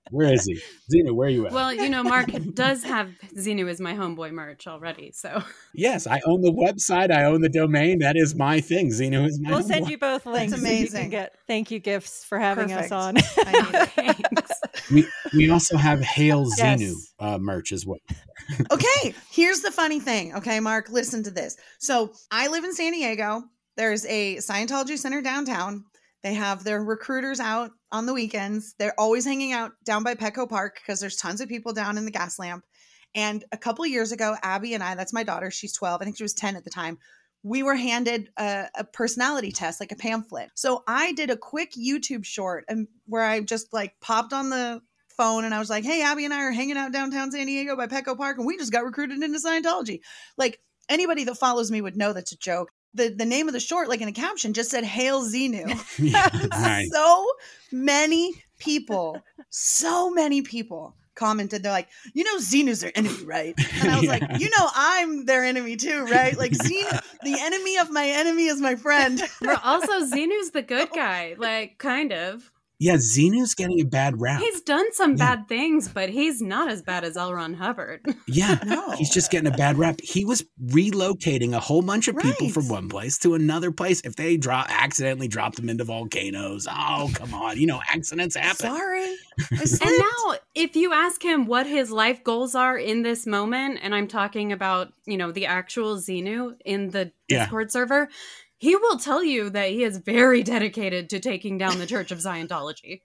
Where is he? Xenu, where are you at? Well, you know, Mark does have Xenu as my homeboy merch already, so. Yes, I own the website. I own the domain. That is my thing. Xenu is my We'll homeboy. send you both links. That's amazing. So you can get thank you gifts for having Perfect. us on. I need it. We, we also have Hail Yes. Xenu uh, merch as well. Okay, here's the funny thing. Okay, Mark, listen to this. So I live in San Diego. There's a Scientology center downtown. They have their recruiters out on the weekends. They're always hanging out down by Petco Park because there's tons of people down in the gas lamp. And a couple of years ago, Abby and I, that's my daughter, she's twelve. I think she was ten at the time. We were handed a, a personality test, like a pamphlet. So I did a quick YouTube short and where I just like popped on the phone and I was like, hey, Abby and I are hanging out downtown San Diego by Petco Park and we just got recruited into Scientology. Like anybody that follows me would know that's a joke. The the name of the short, like in a caption, just said Hail Xenu. Yeah, nice. So many people, so many people commented. They're like, you know, Xenu's their enemy, right? And I was Yeah. like, you know, I'm their enemy too, right? Like Xenu, the enemy of my enemy is my friend. But also, Xenu's the good guy, like, kind of. Yeah, Xenu's getting a bad rap. He's done some Yeah. bad things, but he's not as bad as L. Ron Hubbard. Yeah, No. he's just getting a bad rap. He was relocating a whole bunch of people Right. from one place to another place. If they drop accidentally dropped them into volcanoes, oh come on, you know accidents happen. Sorry. I slipped. And now, if you ask him what his life goals are in this moment, and I'm talking about, you know, the actual Xenu in the Yeah. Discord server, he will tell you that he is very dedicated to taking down the Church of Scientology.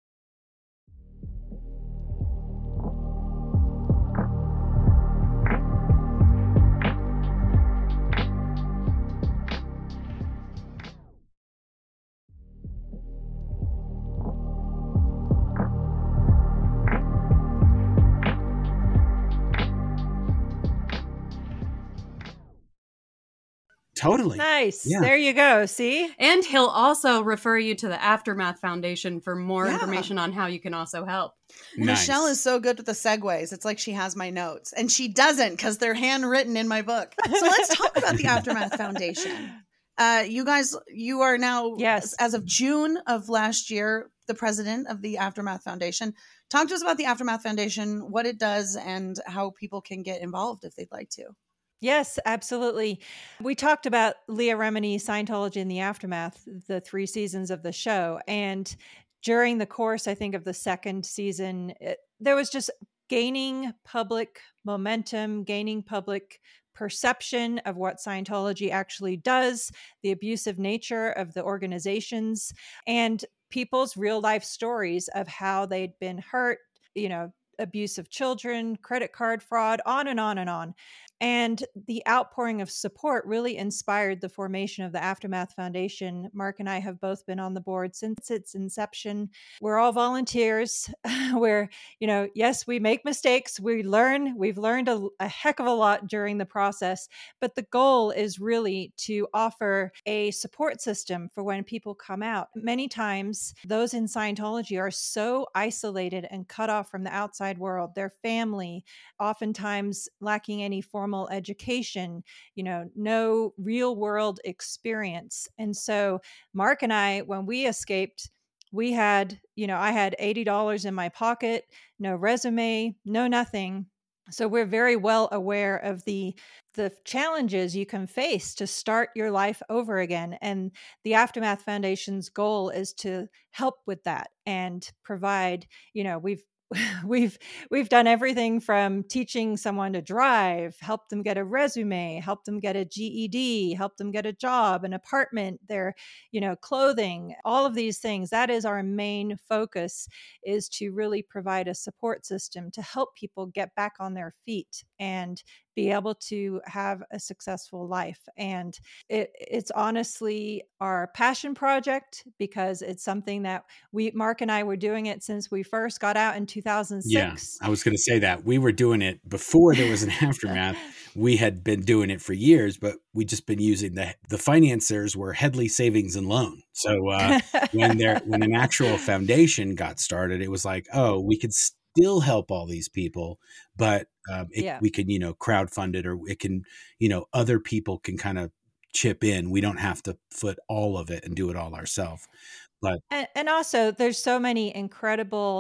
Totally. Nice. Yeah. There you go. See? And he'll also refer you to the Aftermath Foundation for more Yeah. information on how you can also help. Nice. Michelle is so good with the segues. It's like she has my notes, and she doesn't because they're handwritten in my book. So let's talk about the Aftermath Foundation. Uh, you guys, you are now, Yes. as of June of last year, the president of the Aftermath Foundation. Talk to us about the Aftermath Foundation, what it does, and how people can get involved if they'd like to. Yes, absolutely. We talked about Leah Remini's Scientology in the Aftermath, the three seasons of the show. And during the course, I think, of the second season, it, there was just gaining public momentum, gaining public perception of what Scientology actually does, the abusive nature of the organizations, and people's real life stories of how they'd been hurt, you know, abuse of children, credit card fraud, on and on and on. And the outpouring of support really inspired the formation of the Aftermath Foundation. Mark and I have both been on the board since its inception. We're all volunteers. We're, you know, yes, we make mistakes. We learn. We've learned a, a heck of a lot during the process. But the goal is really to offer a support system for when people come out. Many times, those in Scientology are so isolated and cut off from the outside world, their family, oftentimes lacking any formal education, you know, no real world experience. And so Mark and I, when we escaped, we had, you know, I had eighty dollars in my pocket, no resume, no nothing. So we're very well aware of the the challenges you can face to start your life over again. And the Aftermath Foundation's goal is to help with that and provide, you know, we've We've we've done everything from teaching someone to drive, help them get a resume, help them get a G E D, help them get a job, an apartment, their, you know, clothing, all of these things. That is our main focus, is to really provide a support system to help people get back on their feet and be able to have a successful life. And it, it's honestly our passion project, because it's something that we, Mark and I, were doing it since we first got out in two thousand six. Yeah, I was going to say that. We were doing it before there was an Aftermath. We had been doing it for years, but we just been using the the financiers were Headley Savings and Loan. So uh, when there when an actual foundation got started, it was like, oh, we could still help all these people, but um, it, Yeah. we can, you know, crowdfund it, or it can, you know, other people can kind of chip in. We don't have to foot all of it and do it all ourselves. But And, and also, there's so many incredible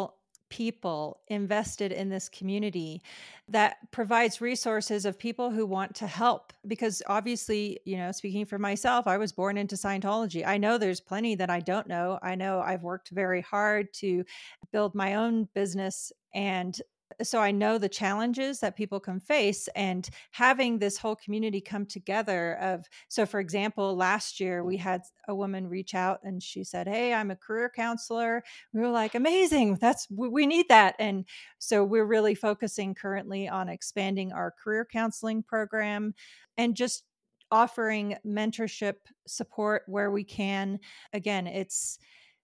people invested in this community that provides resources of people who want to help. Because obviously, you know, speaking for myself, I was born into Scientology. I know there's plenty that I don't know. I know I've worked very hard to build my own business, and so I know the challenges that people can face, and having this whole community come together of, so for example, last year we had a woman reach out and she said, "Hey, I'm a career counselor." We were like, amazing. That's, we need that. And so we're really focusing currently on expanding our career counseling program and just offering mentorship support where we can. Again, it's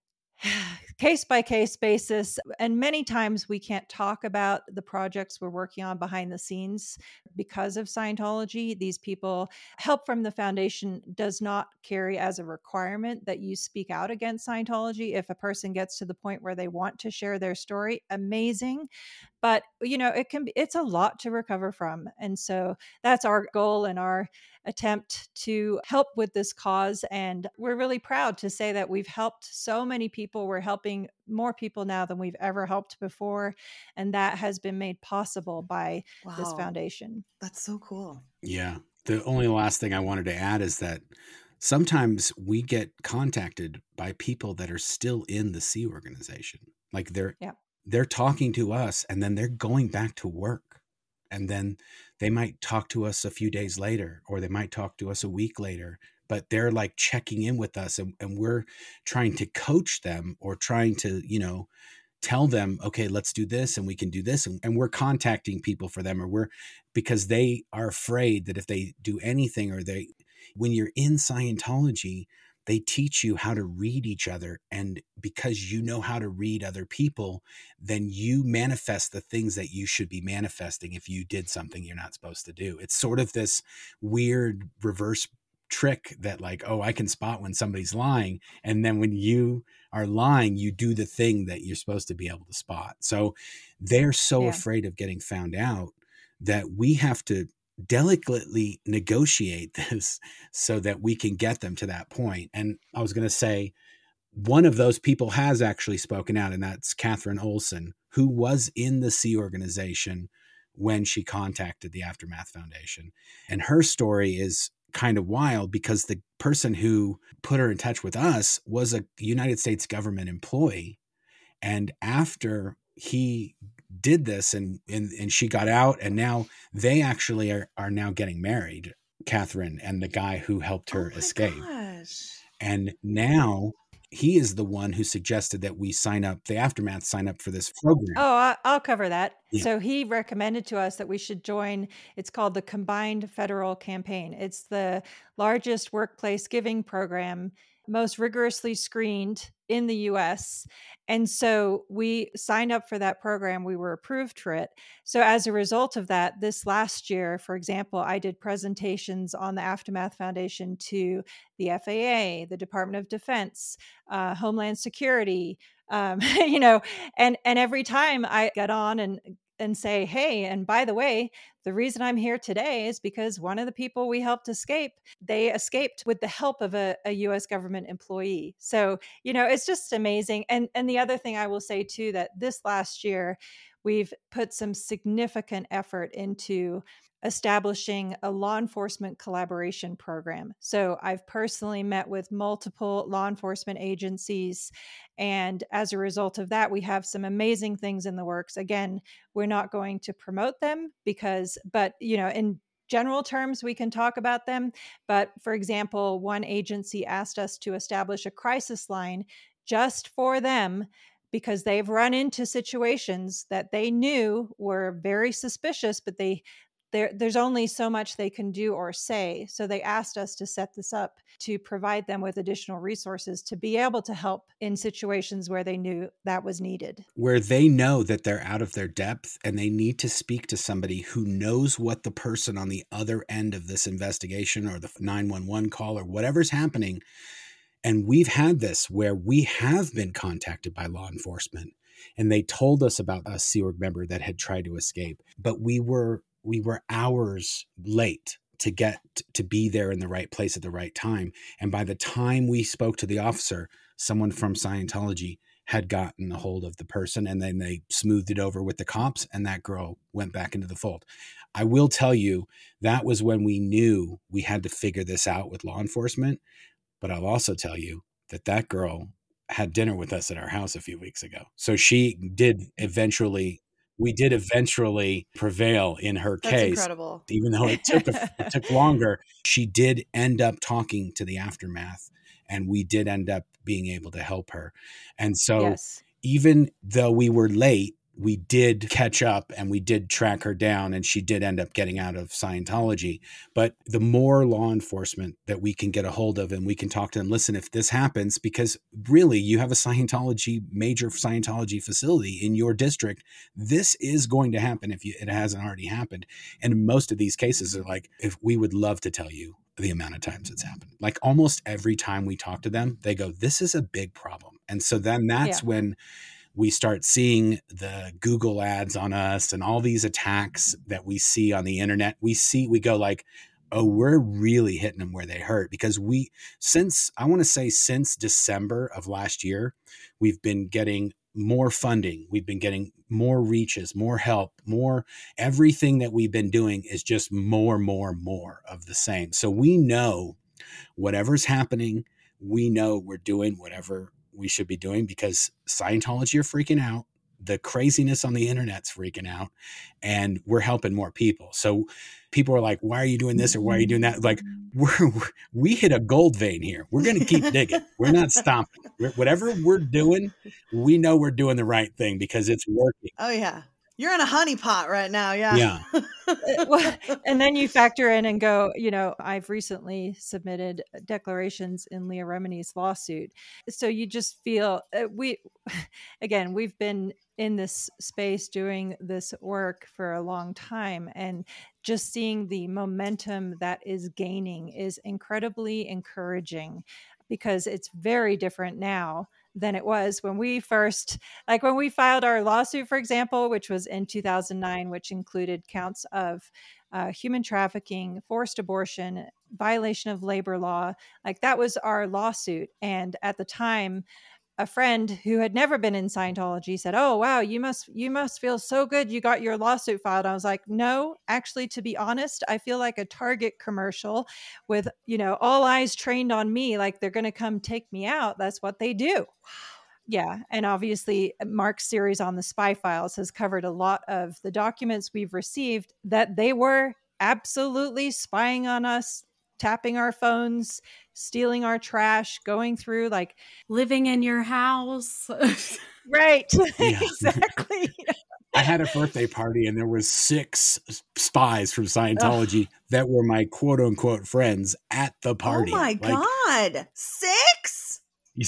case by case basis. And many times we can't talk about the projects we're working on behind the scenes because of Scientology. These people, help from the foundation does not carry as a requirement that you speak out against Scientology. If a person gets to the point where they want to share their story, amazing. But, you know, it can be, it's a lot to recover from. And so that's our goal and our attempt to help with this cause. And we're really proud to say that we've helped so many people. We're helping more people now than we've ever helped before. And that has been made possible by wow. this foundation. That's so cool. Yeah. The only last thing I wanted to add is that sometimes we get contacted by people that are still in the Sea organization. Like they're, yeah. they're talking to us and then they're going back to work. And then they might talk to us a few days later, or they might talk to us a week later, but they're like checking in with us, and, and we're trying to coach them or trying to, you know, tell them, okay, let's do this and we can do this. And, and we're contacting people for them, or we're, because they are afraid that if they do anything, or they, when you're in Scientology, they teach you how to read each other. And because you know how to read other people, then you manifest the things that you should be manifesting if you did something you're not supposed to do. It's sort of this weird reverse trick that like, oh, I can spot when somebody's lying. And then when you are lying, you do the thing that you're supposed to be able to spot. So they're so yeah. afraid of getting found out that we have to delicately negotiate this so that we can get them to that point. And I was going to say, one of those people has actually spoken out, and that's Catherine Olson, who was in the Sea organization when she contacted the Aftermath Foundation. And her story is kind of wild because the person who put her in touch with us was a United States government employee. And after he did this and, and and she got out, and now they actually are, are now getting married, Catherine and the guy who helped her oh escape. Gosh. And now he is the one who suggested that we sign up, the Aftermath sign up for this program. Oh, I'll cover that. Yeah. So he recommended to us that we should join, it's called the Combined Federal Campaign. It's the largest workplace giving program, most rigorously screened in the U S. And so we signed up for that program. We were approved for it. So as a result of that, this last year, for example, I did presentations on the Aftermath Foundation to the F A A, the Department of Defense, uh, Homeland Security, um, you know, and, and every time I get on and and say, hey, and by the way, the reason I'm here today is because one of the people we helped escape, they escaped with the help of a, a U S government employee. So, you know, it's just amazing. And, and the other thing I will say too, that this last year, we've put some significant effort into establishing a law enforcement collaboration program. So I've personally met with multiple law enforcement agencies. And as a result of that, we have some amazing things in the works. Again, we're not going to promote them because, but, you know, in general terms, we can talk about them. But for example, one agency asked us to establish a crisis line just for them, because they've run into situations that they knew were very suspicious, but they There, there's only so much they can do or say. So they asked us to set this up to provide them with additional resources to be able to help in situations where they knew that was needed. Where they know that they're out of their depth and they need to speak to somebody who knows what the person on the other end of this investigation or the nine one one call or whatever's happening. And we've had this where we have been contacted by law enforcement and they told us about a Sea Org member that had tried to escape, but we were we were hours late to get to be there in the right place at the right time. And by the time we spoke to the officer, someone from Scientology had gotten a hold of the person, and then they smoothed it over with the cops, and that girl went back into the fold. I will tell you, that was when we knew we had to figure this out with law enforcement. But I'll also tell you that that girl had dinner with us at our house a few weeks ago. So she did eventually, we did eventually prevail in her That's case. Incredible. Even though it took, a, it took longer, she did end up talking to the aftermath, and we did end up being able to help her. And so yes. even though we were late, we did catch up and we did track her down, and she did end up getting out of Scientology. But the more law enforcement that we can get a hold of, and we can talk to them, listen, if this happens, because really you have a Scientology, major Scientology facility in your district, this is going to happen if you, it hasn't already happened. And most of these cases are like, if we would love to tell you the amount of times it's happened. Like almost every time we talk to them, they go, this is a big problem. And so then that's yeah. when we start seeing the Google ads on us and all these attacks that we see on the internet. We see, we go like, oh, we're really hitting them where they hurt, because we, since, I want to say since December of last year, we've been getting more funding. We've been getting more reaches, more help, more, everything that we've been doing is just more, more, more of the same. So we know whatever's happening, we know we're doing whatever we should be doing, because Scientology are freaking out. The craziness on the internet's freaking out, and we're helping more people. So people are like, why are you doing this? Or why are you doing that? Like we're, we're we hit a gold vein here. We're going to keep digging. We're not stopping. We're, whatever we're doing, we know we're doing the right thing because it's working. Oh yeah. You're in a honeypot right now. Yeah. Yeah. Well, and then you factor in and go, you know, I've recently submitted declarations in Leah Remini's lawsuit. So you just feel uh, we, again, we've been in this space doing this work for a long time, and just seeing the momentum that is gaining is incredibly encouraging, because it's very different now than it was when we first, like when we filed our lawsuit, for example, which was in two thousand nine, which included counts of uh, human trafficking, forced abortion, violation of labor law. Like that was our lawsuit. And at the time, a friend who had never been in Scientology said, oh, wow, you must, you must feel so good you got your lawsuit filed. I was like, no, actually, to be honest, I feel like a Target commercial with, you know, all eyes trained on me, like they're going to come take me out. That's what they do. Yeah. And obviously Mark's series on the spy files has covered a lot of the documents we've received that they were absolutely spying on us, tapping our phones, stealing our trash, going through, like living in your house. Right. Yeah. Exactly. I had a birthday party and there was six spies from Scientology oh. that were my quote unquote friends at the party. Oh my like, God. Six?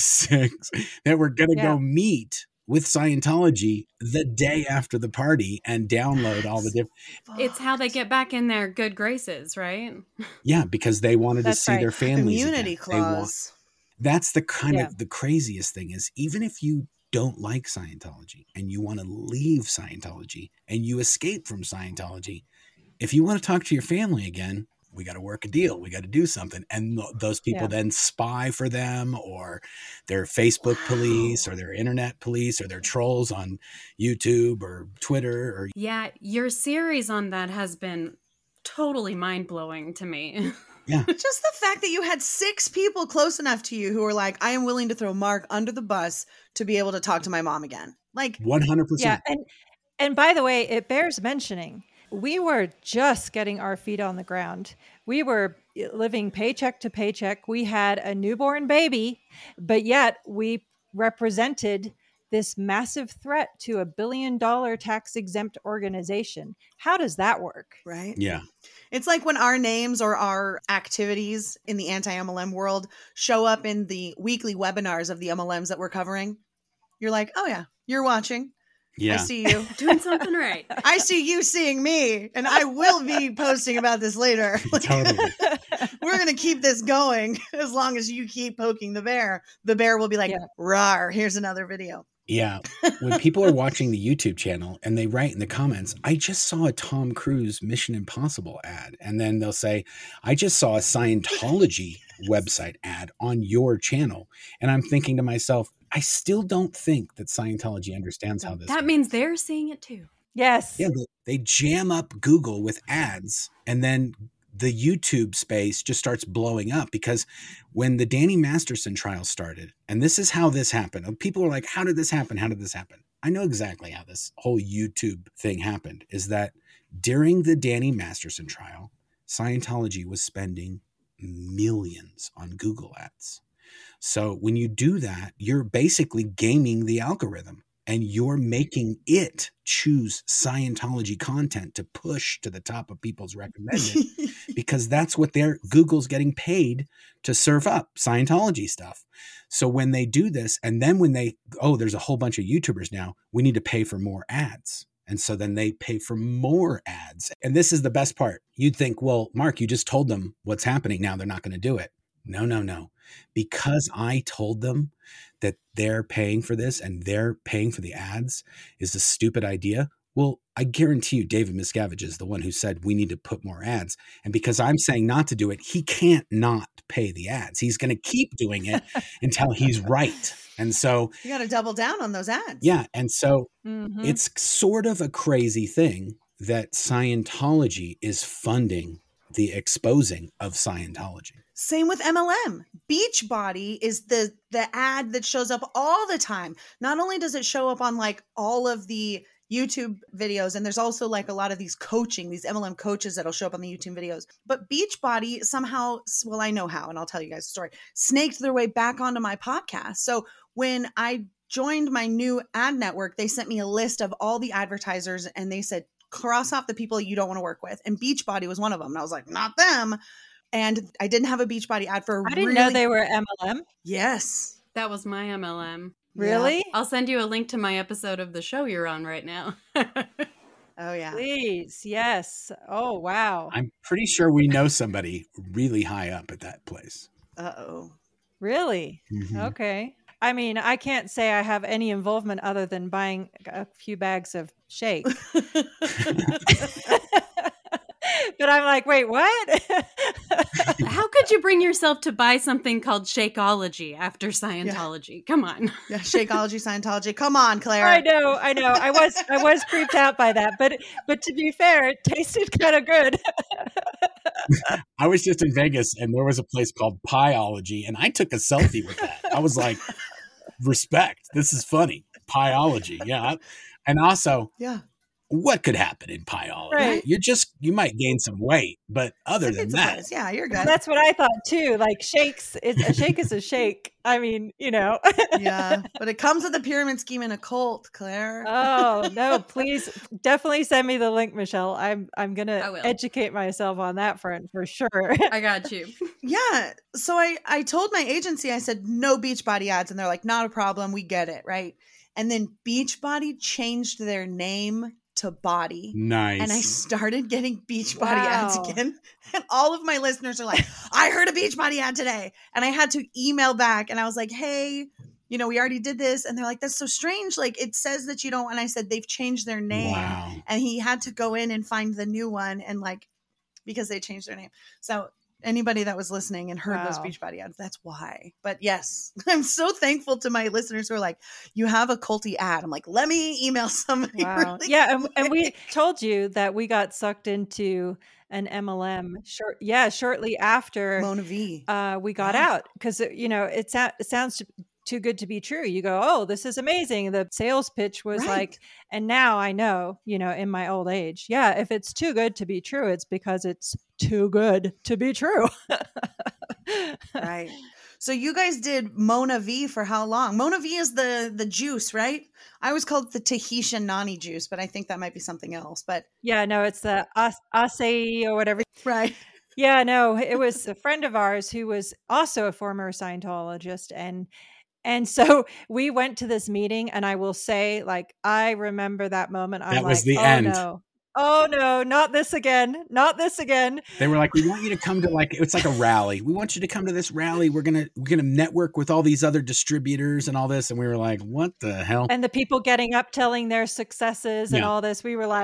Six that were going to yeah. go meet with Scientology the day after the party and download all the different. It's how they get back in their good graces, right? Yeah, because they wanted That's to see right. their families. Immunity again. clause. Want, that's the kind yeah. of the craziest thing is, even if you don't like Scientology and you want to leave Scientology and you escape from Scientology, if you want to talk to your family again, we got to work a deal. We got to do something. And th- those people yeah. then spy for them, or their Facebook wow. police, or their internet police, or their trolls on YouTube or Twitter. Or Yeah, your series on that has been totally mind-blowing to me. Yeah. Just the fact that you had six people close enough to you who were like, I am willing to throw Mark under the bus to be able to talk to my mom again. Like one hundred percent. Yeah. And, and by the way, it bears mentioning, we were just getting our feet on the ground. We were living paycheck to paycheck. We had a newborn baby, but yet we represented this massive threat to a billion dollar tax exempt organization. How does that work? Right? Yeah. It's like when our names or our activities in the anti-M L M world show up in the weekly webinars of the M L Ms that we're covering. You're like, oh yeah, you're watching. Yeah. I see you doing something right. I see you seeing me, and I will be posting about this later. Like, totally. We're going to keep this going as long as you keep poking the bear. The bear will be like, yeah. rawr, here's another video. Yeah. When people are watching the YouTube channel and they write in the comments, I just saw a Tom Cruise Mission Impossible ad. And then they'll say, I just saw a Scientology website ad on your channel. And I'm thinking to myself, I still don't think that Scientology understands how this That works. means they're seeing it too. Yes. Yeah, they, they jam up Google with ads, and then the YouTube space just starts blowing up, because when the Danny Masterson trial started, and this is how this happened. People were like, how did this happen? How did this happen? I know exactly how this whole YouTube thing happened, is that during the Danny Masterson trial, Scientology was spending millions on Google ads. So when you do that, you're basically gaming the algorithm, and you're making it choose Scientology content to push to the top of people's recommended, because that's what they're Google's getting paid to serve up, Scientology stuff. So when they do this, and then when they, oh, there's a whole bunch of YouTubers now, we need to pay for more ads. And so then they pay for more ads. And this is the best part. You'd think, well, Mark, you just told them what's happening. Now they're not going to do it. No, no, no. Because I told them that they're paying for this and they're paying for the ads is a stupid idea. Well, I guarantee you, David Miscavige is the one who said we need to put more ads. And because I'm saying not to do it, he can't not pay the ads. He's going to keep doing it until he's right. And so you got to double down on those ads. Yeah. And so Mm-hmm. it's sort of a crazy thing that Scientology is funding the exposing of Scientology. Same with M L M. Beachbody is the the ad that shows up all the time. Not only does it show up on like all of the YouTube videos, and there's also like a lot of these coaching, these M L M coaches that'll show up on the YouTube videos. But Beachbody somehow, well, I know how, and I'll tell you guys a story, snaked their way back onto my podcast. So when I joined my new ad network, they sent me a list of all the advertisers, and they said, cross off the people you don't want to work with. And Beachbody was one of them. And I was like, not them. And I didn't have a Beachbody ad for I didn't really- know they were M L M. Yes. That was my M L M. Really? Yeah. I'll send you a link to my episode of the show you're on right now. Oh, yeah. Please. Yes. Oh, wow. I'm pretty sure we know somebody really high up at that place. Uh-oh. Really? Mhm. Okay. I mean, I can't say I have any involvement other than buying a few bags of shake. But I'm like, wait, what? How could you bring yourself to buy something called Shakeology after Scientology? Yeah. Come on. Yeah, Shakeology, Scientology. Come on, Claire. I know, I know. I was I was creeped out by that, but but to be fair, it tasted kind of good. I was just in Vegas, and there was a place called Pieology, and I took a selfie with that. I was like, respect. This is funny. Pieology. Yeah. And also, yeah. What could happen in Pieology? Right. You just, you might gain some weight, but other than that. Surprise. Yeah, you're good. Well, that's what I thought too. Like shakes, it's, a shake is a shake. I mean, you know. Yeah, but it comes with a pyramid scheme and a cult, Claire. Oh no! Please, definitely send me the link, Michelle. I'm I'm gonna educate myself on that front for sure. I got you. Yeah. So I I told my agency, I said no Beachbody ads, and they're like, not a problem, we get it, right? And then Beachbody changed their name to Body. Nice. And I started getting Beachbody Wow. ads again. And all of my listeners are like, I heard a Beachbody ad today. And I had to email back, and I was like, hey, you know, we already did this. And they're like, that's so strange. Like, it says that you don't. And I said, they've changed their name. Wow. And he had to go in and find the new one, and like, because they changed their name. So anybody that was listening and heard Wow. those Beachbody ads, that's why. But yes, I'm so thankful to my listeners who are like, you have a culty ad. I'm like, let me email somebody. Wow. Really Yeah, and, quick. and we told you that we got sucked into an M L M short. Yeah, shortly after Mona V. uh, we got Yeah. out, because you know it, sa- it sounds too good to be true. You go, oh, this is amazing. The sales pitch was Right. like, and now I know, you know, in my old age, yeah, if it's too good to be true, it's because it's too good to be true. Right. So you guys did Mona V for how long? Mona V is the the juice, right? I always called it the Tahitian nani juice, but I think that might be something else. But Yeah, no, it's the as- acai or whatever. right. Yeah, no, it was a friend of ours who was also a former Scientologist, and and so we went to this meeting, and I will say, like, I remember that moment. I'm That like, was the oh end. no, oh no, not this again, not this again. They were like, we want you to come to like, it's like a rally. We want you to come to this rally. We're going to, we're going to network with all these other distributors and all this. And we were like, what the hell? And the people getting up telling their successes and Yeah. all this, we were like,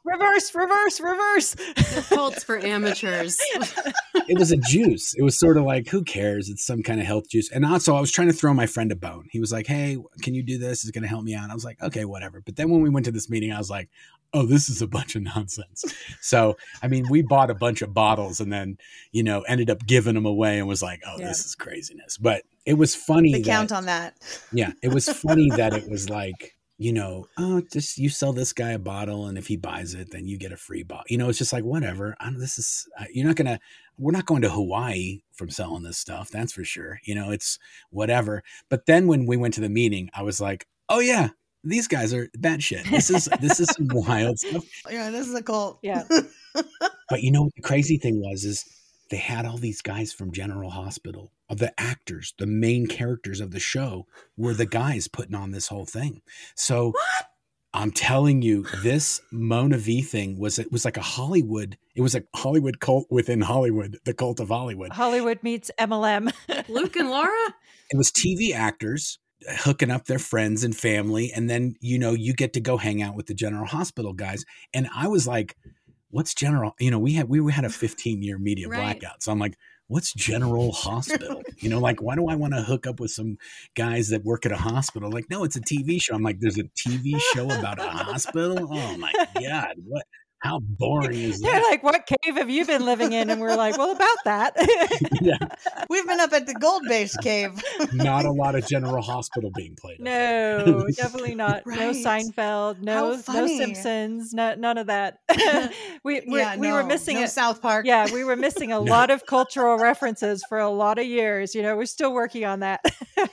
reverse, reverse, reverse. Cults for amateurs. It was a juice. It was sort of like, who cares? It's some kind of health juice. And also I was trying to throw my friend a bone. He was like, hey, can you do this? It's going to help me out. I was like, okay, whatever. But then when we went to this meeting, I was like, oh, this is a bunch of nonsense. So, I mean, we bought a bunch of bottles and then, you know, ended up giving them away and was like, oh, yeah. This is craziness. But it was funny. The that, count on that. Yeah. It was funny that it was like, you know, oh, just you sell this guy a bottle, and if he buys it, then you get a free bottle. You know, it's just like, whatever. I this is, you're not going to, we're not going to Hawaii from selling this stuff. That's for sure. You know, it's whatever. But then when we went to the meeting, I was like, oh yeah, these guys are bad shit. This is, this is some wild stuff. Yeah, this is a cult. Yeah. But you know what the crazy thing was, is they had all these guys from General Hospital. The actors, the main characters of the show were the guys putting on this whole thing. So what? I'm telling you, this Mona V thing was, it was like a Hollywood, it was a Hollywood cult within Hollywood, the cult of Hollywood. Hollywood meets M L M. Luke and Laura? It was T V actors hooking up their friends and family. And then, you know, you get to go hang out with the General Hospital guys. And I was like, what's General? You know, we had, we had a fifteen year media right. blackout. So I'm like, what's General Hospital? You know, like, why do I want to hook up with some guys that work at a hospital? Like, no, it's a T V show. I'm like, there's a T V show about a hospital? Oh my God. What? How boring is They're that? like, what cave have you been living in? And we're like, well, about that. Yeah. We've been up at the Gold Base cave. Not a lot of General Hospital being played. No, definitely not. Right. No Seinfeld, no no Simpsons, no, none of that. we we, yeah, we no, were missing no a, South Park. Yeah, we were missing a no. lot of cultural references for a lot of years. You know, we're still working on that.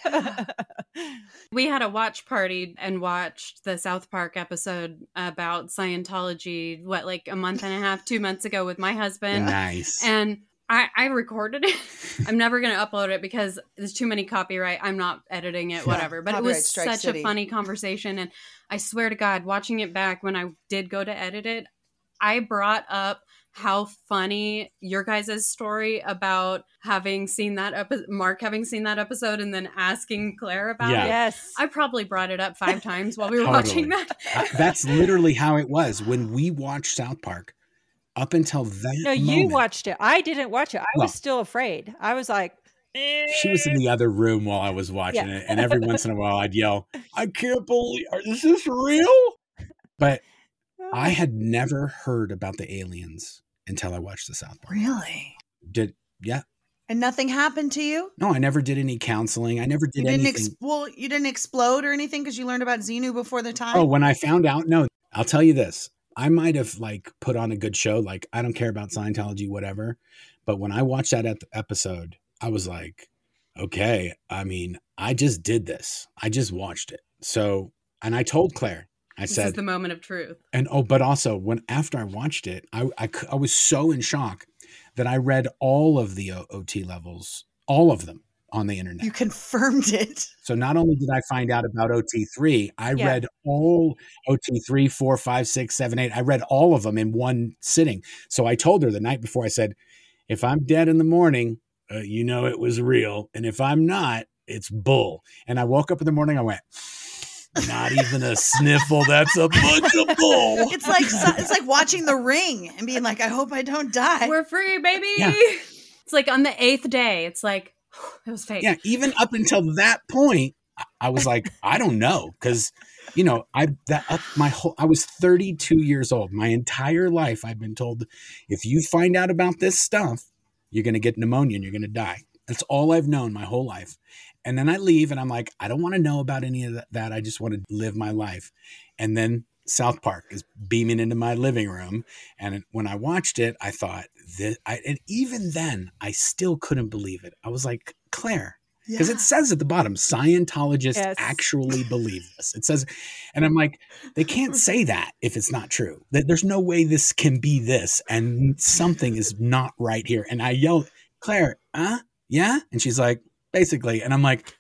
We had a watch party and watched the South Park episode about Scientology, what, like a month and a half, two months ago with my husband. Nice. And I, I recorded it. I'm never going to upload it because there's too many copyright. I'm not editing it, whatever. But Copyright it was such City. a funny conversation. And I swear to God, watching it back when I did go to edit it, I brought up how funny your guys' story about having seen that episode, Mark having seen that episode and then asking Claire about yeah. it. Yes. I probably brought it up five times while we were Totally. watching that. uh, that's literally how it was when we watched South Park. Up until that No, you moment, watched it. I didn't watch it. I well, was still afraid. I was like, eh. She was in the other room while I was watching yeah. it. And every once in a while I'd yell, I can't believe, is this real? But I had never heard about the aliens until I watched the South Park. Really? Did, yeah. And nothing happened to you? No, I never did any counseling. I never did you didn't anything. Ex- well, you didn't explode or anything because you learned about Xenu before the time? Oh, when I found out, no, I'll tell you this. I might have like put on a good show. Like, I don't care about Scientology, whatever. But when I watched that episode, I was like, okay, I mean, I just did this. I just watched it. So, and I told Claire, I this said, is the moment of truth. And, oh, but also when, after I watched it, I, I, I was so in shock that I read all of the O T levels, all of them on the internet. You confirmed it. So not only did I find out about O T three, I yeah. read all O T three, four, five, six, seven, eight. I read all of them in one sitting. So I told her the night before, I said, if I'm dead in the morning, uh, you know it was real. And if I'm not, it's bull. And I woke up in the morning, I went, not even a sniffle. That's a bunch of bull. It's like it's like watching The Ring and being like, I hope I don't die. We're free, baby. Yeah. It's like on the eighth day, it's like, it was fake. Yeah, even up until that point, I was like, I don't know, because you know, I that up my whole. I was thirty-two years old. My entire life, I've been told, if you find out about this stuff, you're going to get pneumonia and you're going to die. That's all I've known my whole life. And then I leave, and I'm like, I don't want to know about any of that. I just want to live my life. And then South Park is beaming into my living room, and when I watched it, I thought that. I, and even then, I still couldn't believe it. I was like, Claire. Because yeah. it says at the bottom, Scientologists yes. actually believe this. It says, and I'm like, they can't say that if it's not true. There's no way this can be this, and something is not right here. And I yelled, Claire, huh? Yeah? And she's like, basically. And I'm like,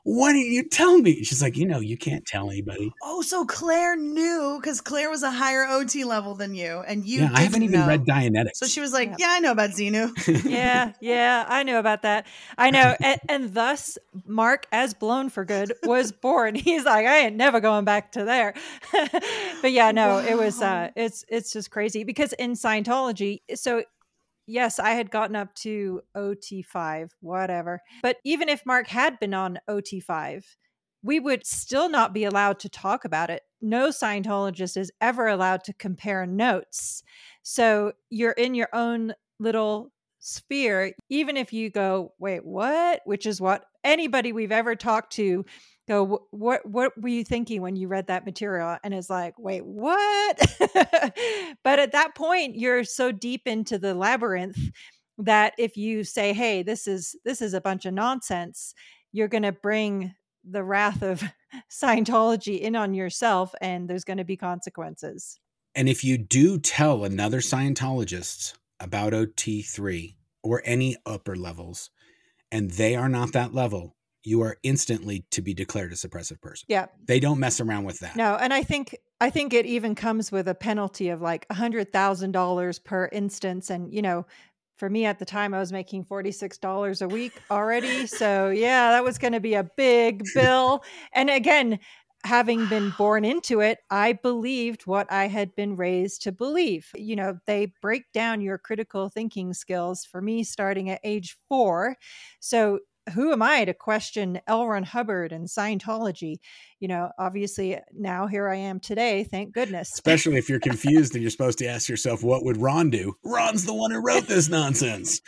why didn't you tell me? She's like, you know, you can't tell anybody. Oh, so Claire knew because Claire was a higher O T level than you, and you. Yeah, I haven't even know. read Dianetics. So she was like, yeah, yeah I know about Xenu. yeah, yeah, I know about that. I know, and, and thus Mark, as blown for good, was born. He's like, I ain't never going back to there. But yeah, no, wow. it was. Uh, it's it's just crazy because in Scientology, so. Yes, I had gotten up to O T five, whatever. But even if Mark had been on O T five, we would still not be allowed to talk about it. No Scientologist is ever allowed to compare notes. So you're in your own little sphere, even if you go, wait, what? Which is what anybody we've ever talked to go, what what were you thinking when you read that material? And it's like, wait, what? But at that point, you're so deep into the labyrinth that if you say, hey, this is this is a bunch of nonsense, you're going to bring the wrath of Scientology in on yourself, and there's going to be consequences. And if you do tell another Scientologist about O T three or any upper levels, and they are not that level, you are instantly to be declared a suppressive person. Yeah. They don't mess around with that. No. And I think, I think it even comes with a penalty of like a hundred thousand dollars per instance. And, you know, for me at the time, I was making forty-six dollars a week already. So yeah, that was going to be a big bill. And again, having been born into it, I believed what I had been raised to believe. You know, they break down your critical thinking skills for me starting at age four. So who am I to question L. Ron Hubbard and Scientology? You know, obviously now here I am today. Thank goodness. Especially if you're confused and you're supposed to ask yourself, what would Ron do? Ron's the one who wrote this nonsense.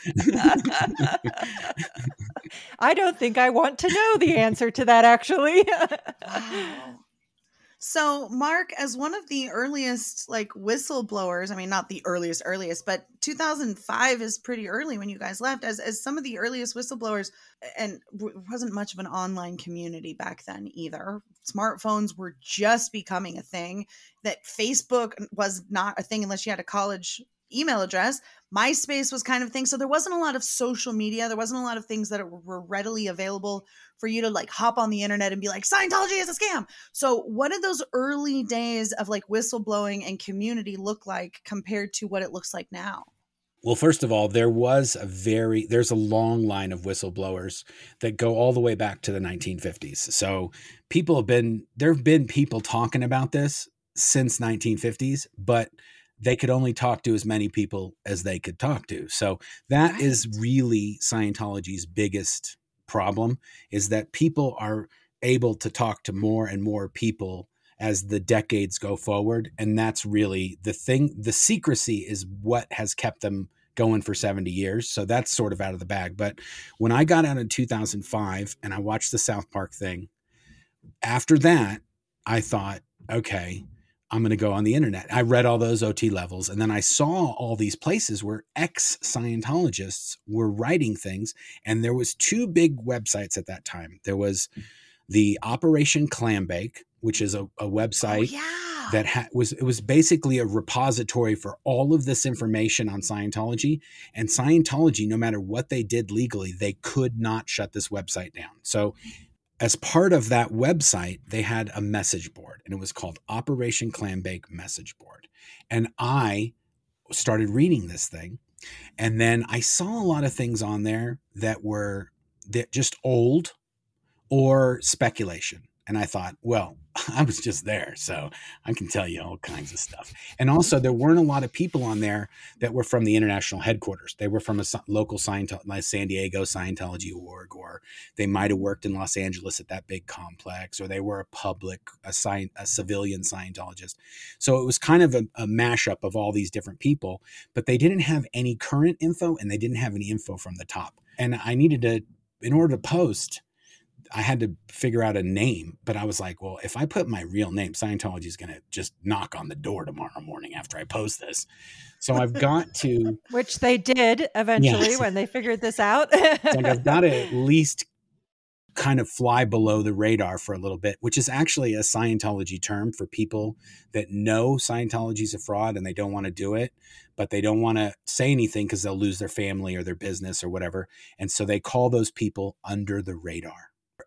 I don't think I want to know the answer to that, actually. Wow. So Mark, as one of the earliest like whistleblowers, I mean, not the earliest, earliest, but two thousand five is pretty early when you guys left as, as some of the earliest whistleblowers, and w- wasn't much of an online community back then either. Smartphones were just becoming a thing, that Facebook was not a thing unless you had a college email address. MySpace was kind of a thing. So there wasn't a lot of social media. There wasn't a lot of things that were readily available for you to like hop on the internet and be like, Scientology is a scam. So what did those early days of like whistleblowing and community look like compared to what it looks like now? Well, first of all, there was a very, there's a long line of whistleblowers that go all the way back to the nineteen fifties. So people have been, there have been people talking about this since nineteen fifties, but they could only talk to as many people as they could talk to. So that right. is really Scientology's biggest problem, is that people are able to talk to more and more people as the decades go forward. And that's really the thing. The secrecy is what has kept them going for seventy years. So that's sort of out of the bag. But when I got out in two thousand five and I watched the South Park thing, after that, I thought, okay, I'm going to go on the internet. I read all those O T levels, and then I saw all these places where ex-Scientologists were writing things. And there was two big websites at that time. There was the Operation Clambake, which is a, a website oh, yeah. that ha- was, it was basically a repository for all of this information on Scientology. And Scientology, no matter what they did legally, they could not shut this website down. So as part of that website, they had a message board, and it was called Operation Clambake Message Board. And I started reading this thing, and then I saw a lot of things on there that were that just old or speculation. And I thought, well, I was just there, so I can tell you all kinds of stuff. And also, there weren't a lot of people on there that were from the international headquarters. They were from a local Scientology, like San Diego Scientology org, or they might have worked in Los Angeles at that big complex, or they were a public, a, sci- a civilian Scientologist. So it was kind of a, a mashup of all these different people, but they didn't have any current info, and they didn't have any info from the top. And I needed to, in order to post, I had to figure out a name, but I was like, well, if I put my real name, Scientology is going to just knock on the door tomorrow morning after I post this. So I've got to, which they did eventually yeah. when they figured this out. So I've got to at least kind of fly below the radar for a little bit, which is actually a Scientology term for people that know Scientology is a fraud and they don't want to do it, but they don't want to say anything because they'll lose their family or their business or whatever. And so they call those people under the radar.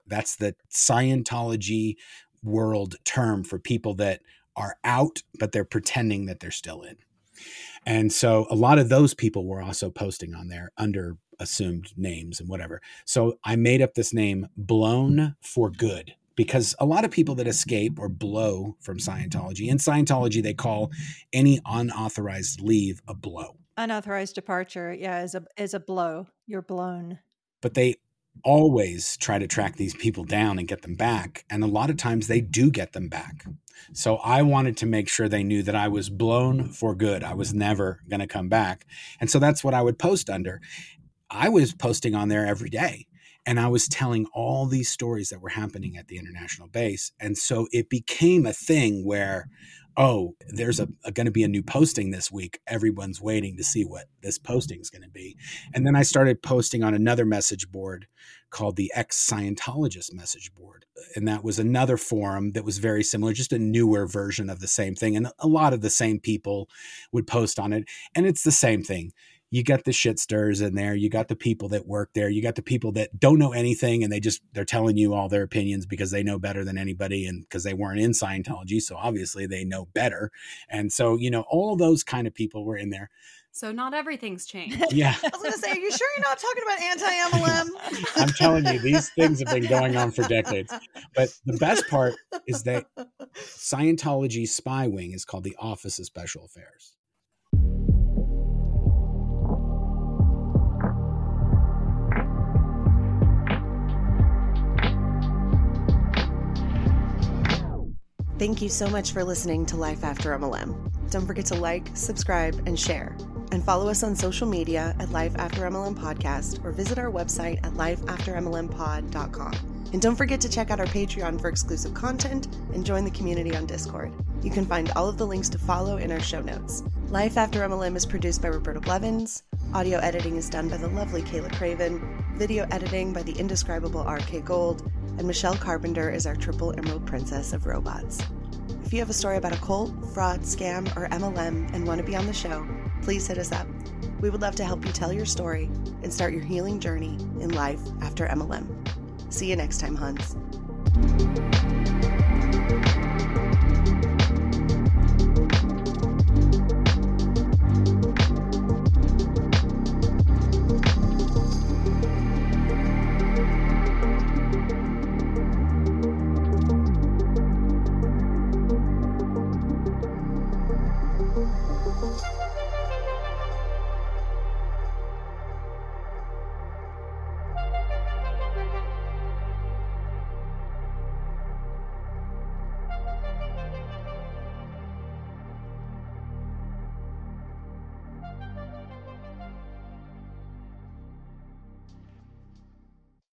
That's the Scientology world term for people that are out, but they're pretending that they're still in. And so a lot of those people were also posting on there under assumed names and whatever. So I made up this name, Blown for Good, because a lot of people that escape or blow from Scientology, in Scientology, they call any unauthorized leave a blow. Unauthorized departure, yeah, is a is a blow. You're blown. But they always try to track these people down and get them back. And a lot of times they do get them back. So I wanted to make sure they knew that I was blown for good. I was never going to come back. And so that's what I would post under. I was posting on there every day. And I was telling all these stories that were happening at the international base. And so it became a thing where, oh, there's a, a going to be a new posting this week. Everyone's waiting to see what this posting is going to be. And then I started posting on another message board called the Ex-Scientologist message board. And that was another forum that was very similar, just a newer version of the same thing. And a lot of the same people would post on it. And it's the same thing. You got the shit stirrers in there. You got the people that work there. You got the people that don't know anything and they just, they're telling you all their opinions because they know better than anybody and because they weren't in Scientology. So obviously they know better. And so, you know, all those kind of people were in there. So not everything's changed. Yeah. I was going to say, are you sure you're not talking about anti-M L M? I'm telling you, these things have been going on for decades. But the best part is that Scientology's spy wing is called the Office of Special Affairs. Thank you so much for listening to Life After M L M. Don't forget to like, subscribe, and share. And follow us on social media at Life After M L M Podcast or visit our website at life after m l m pod dot com. And don't forget to check out our Patreon for exclusive content and join the community on Discord. You can find all of the links to follow in our show notes. Life After M L M is produced by Roberto Blevins. Audio editing is done by the lovely Kayla Craven. Video editing by the indescribable R K Gold. And Michelle Carpenter is our triple emerald princess of robots. If you have a story about a cult, fraud, scam, or M L M and want to be on the show, please hit us up. We would love to help you tell your story and start your healing journey in life after M L M. See you next time, Huns.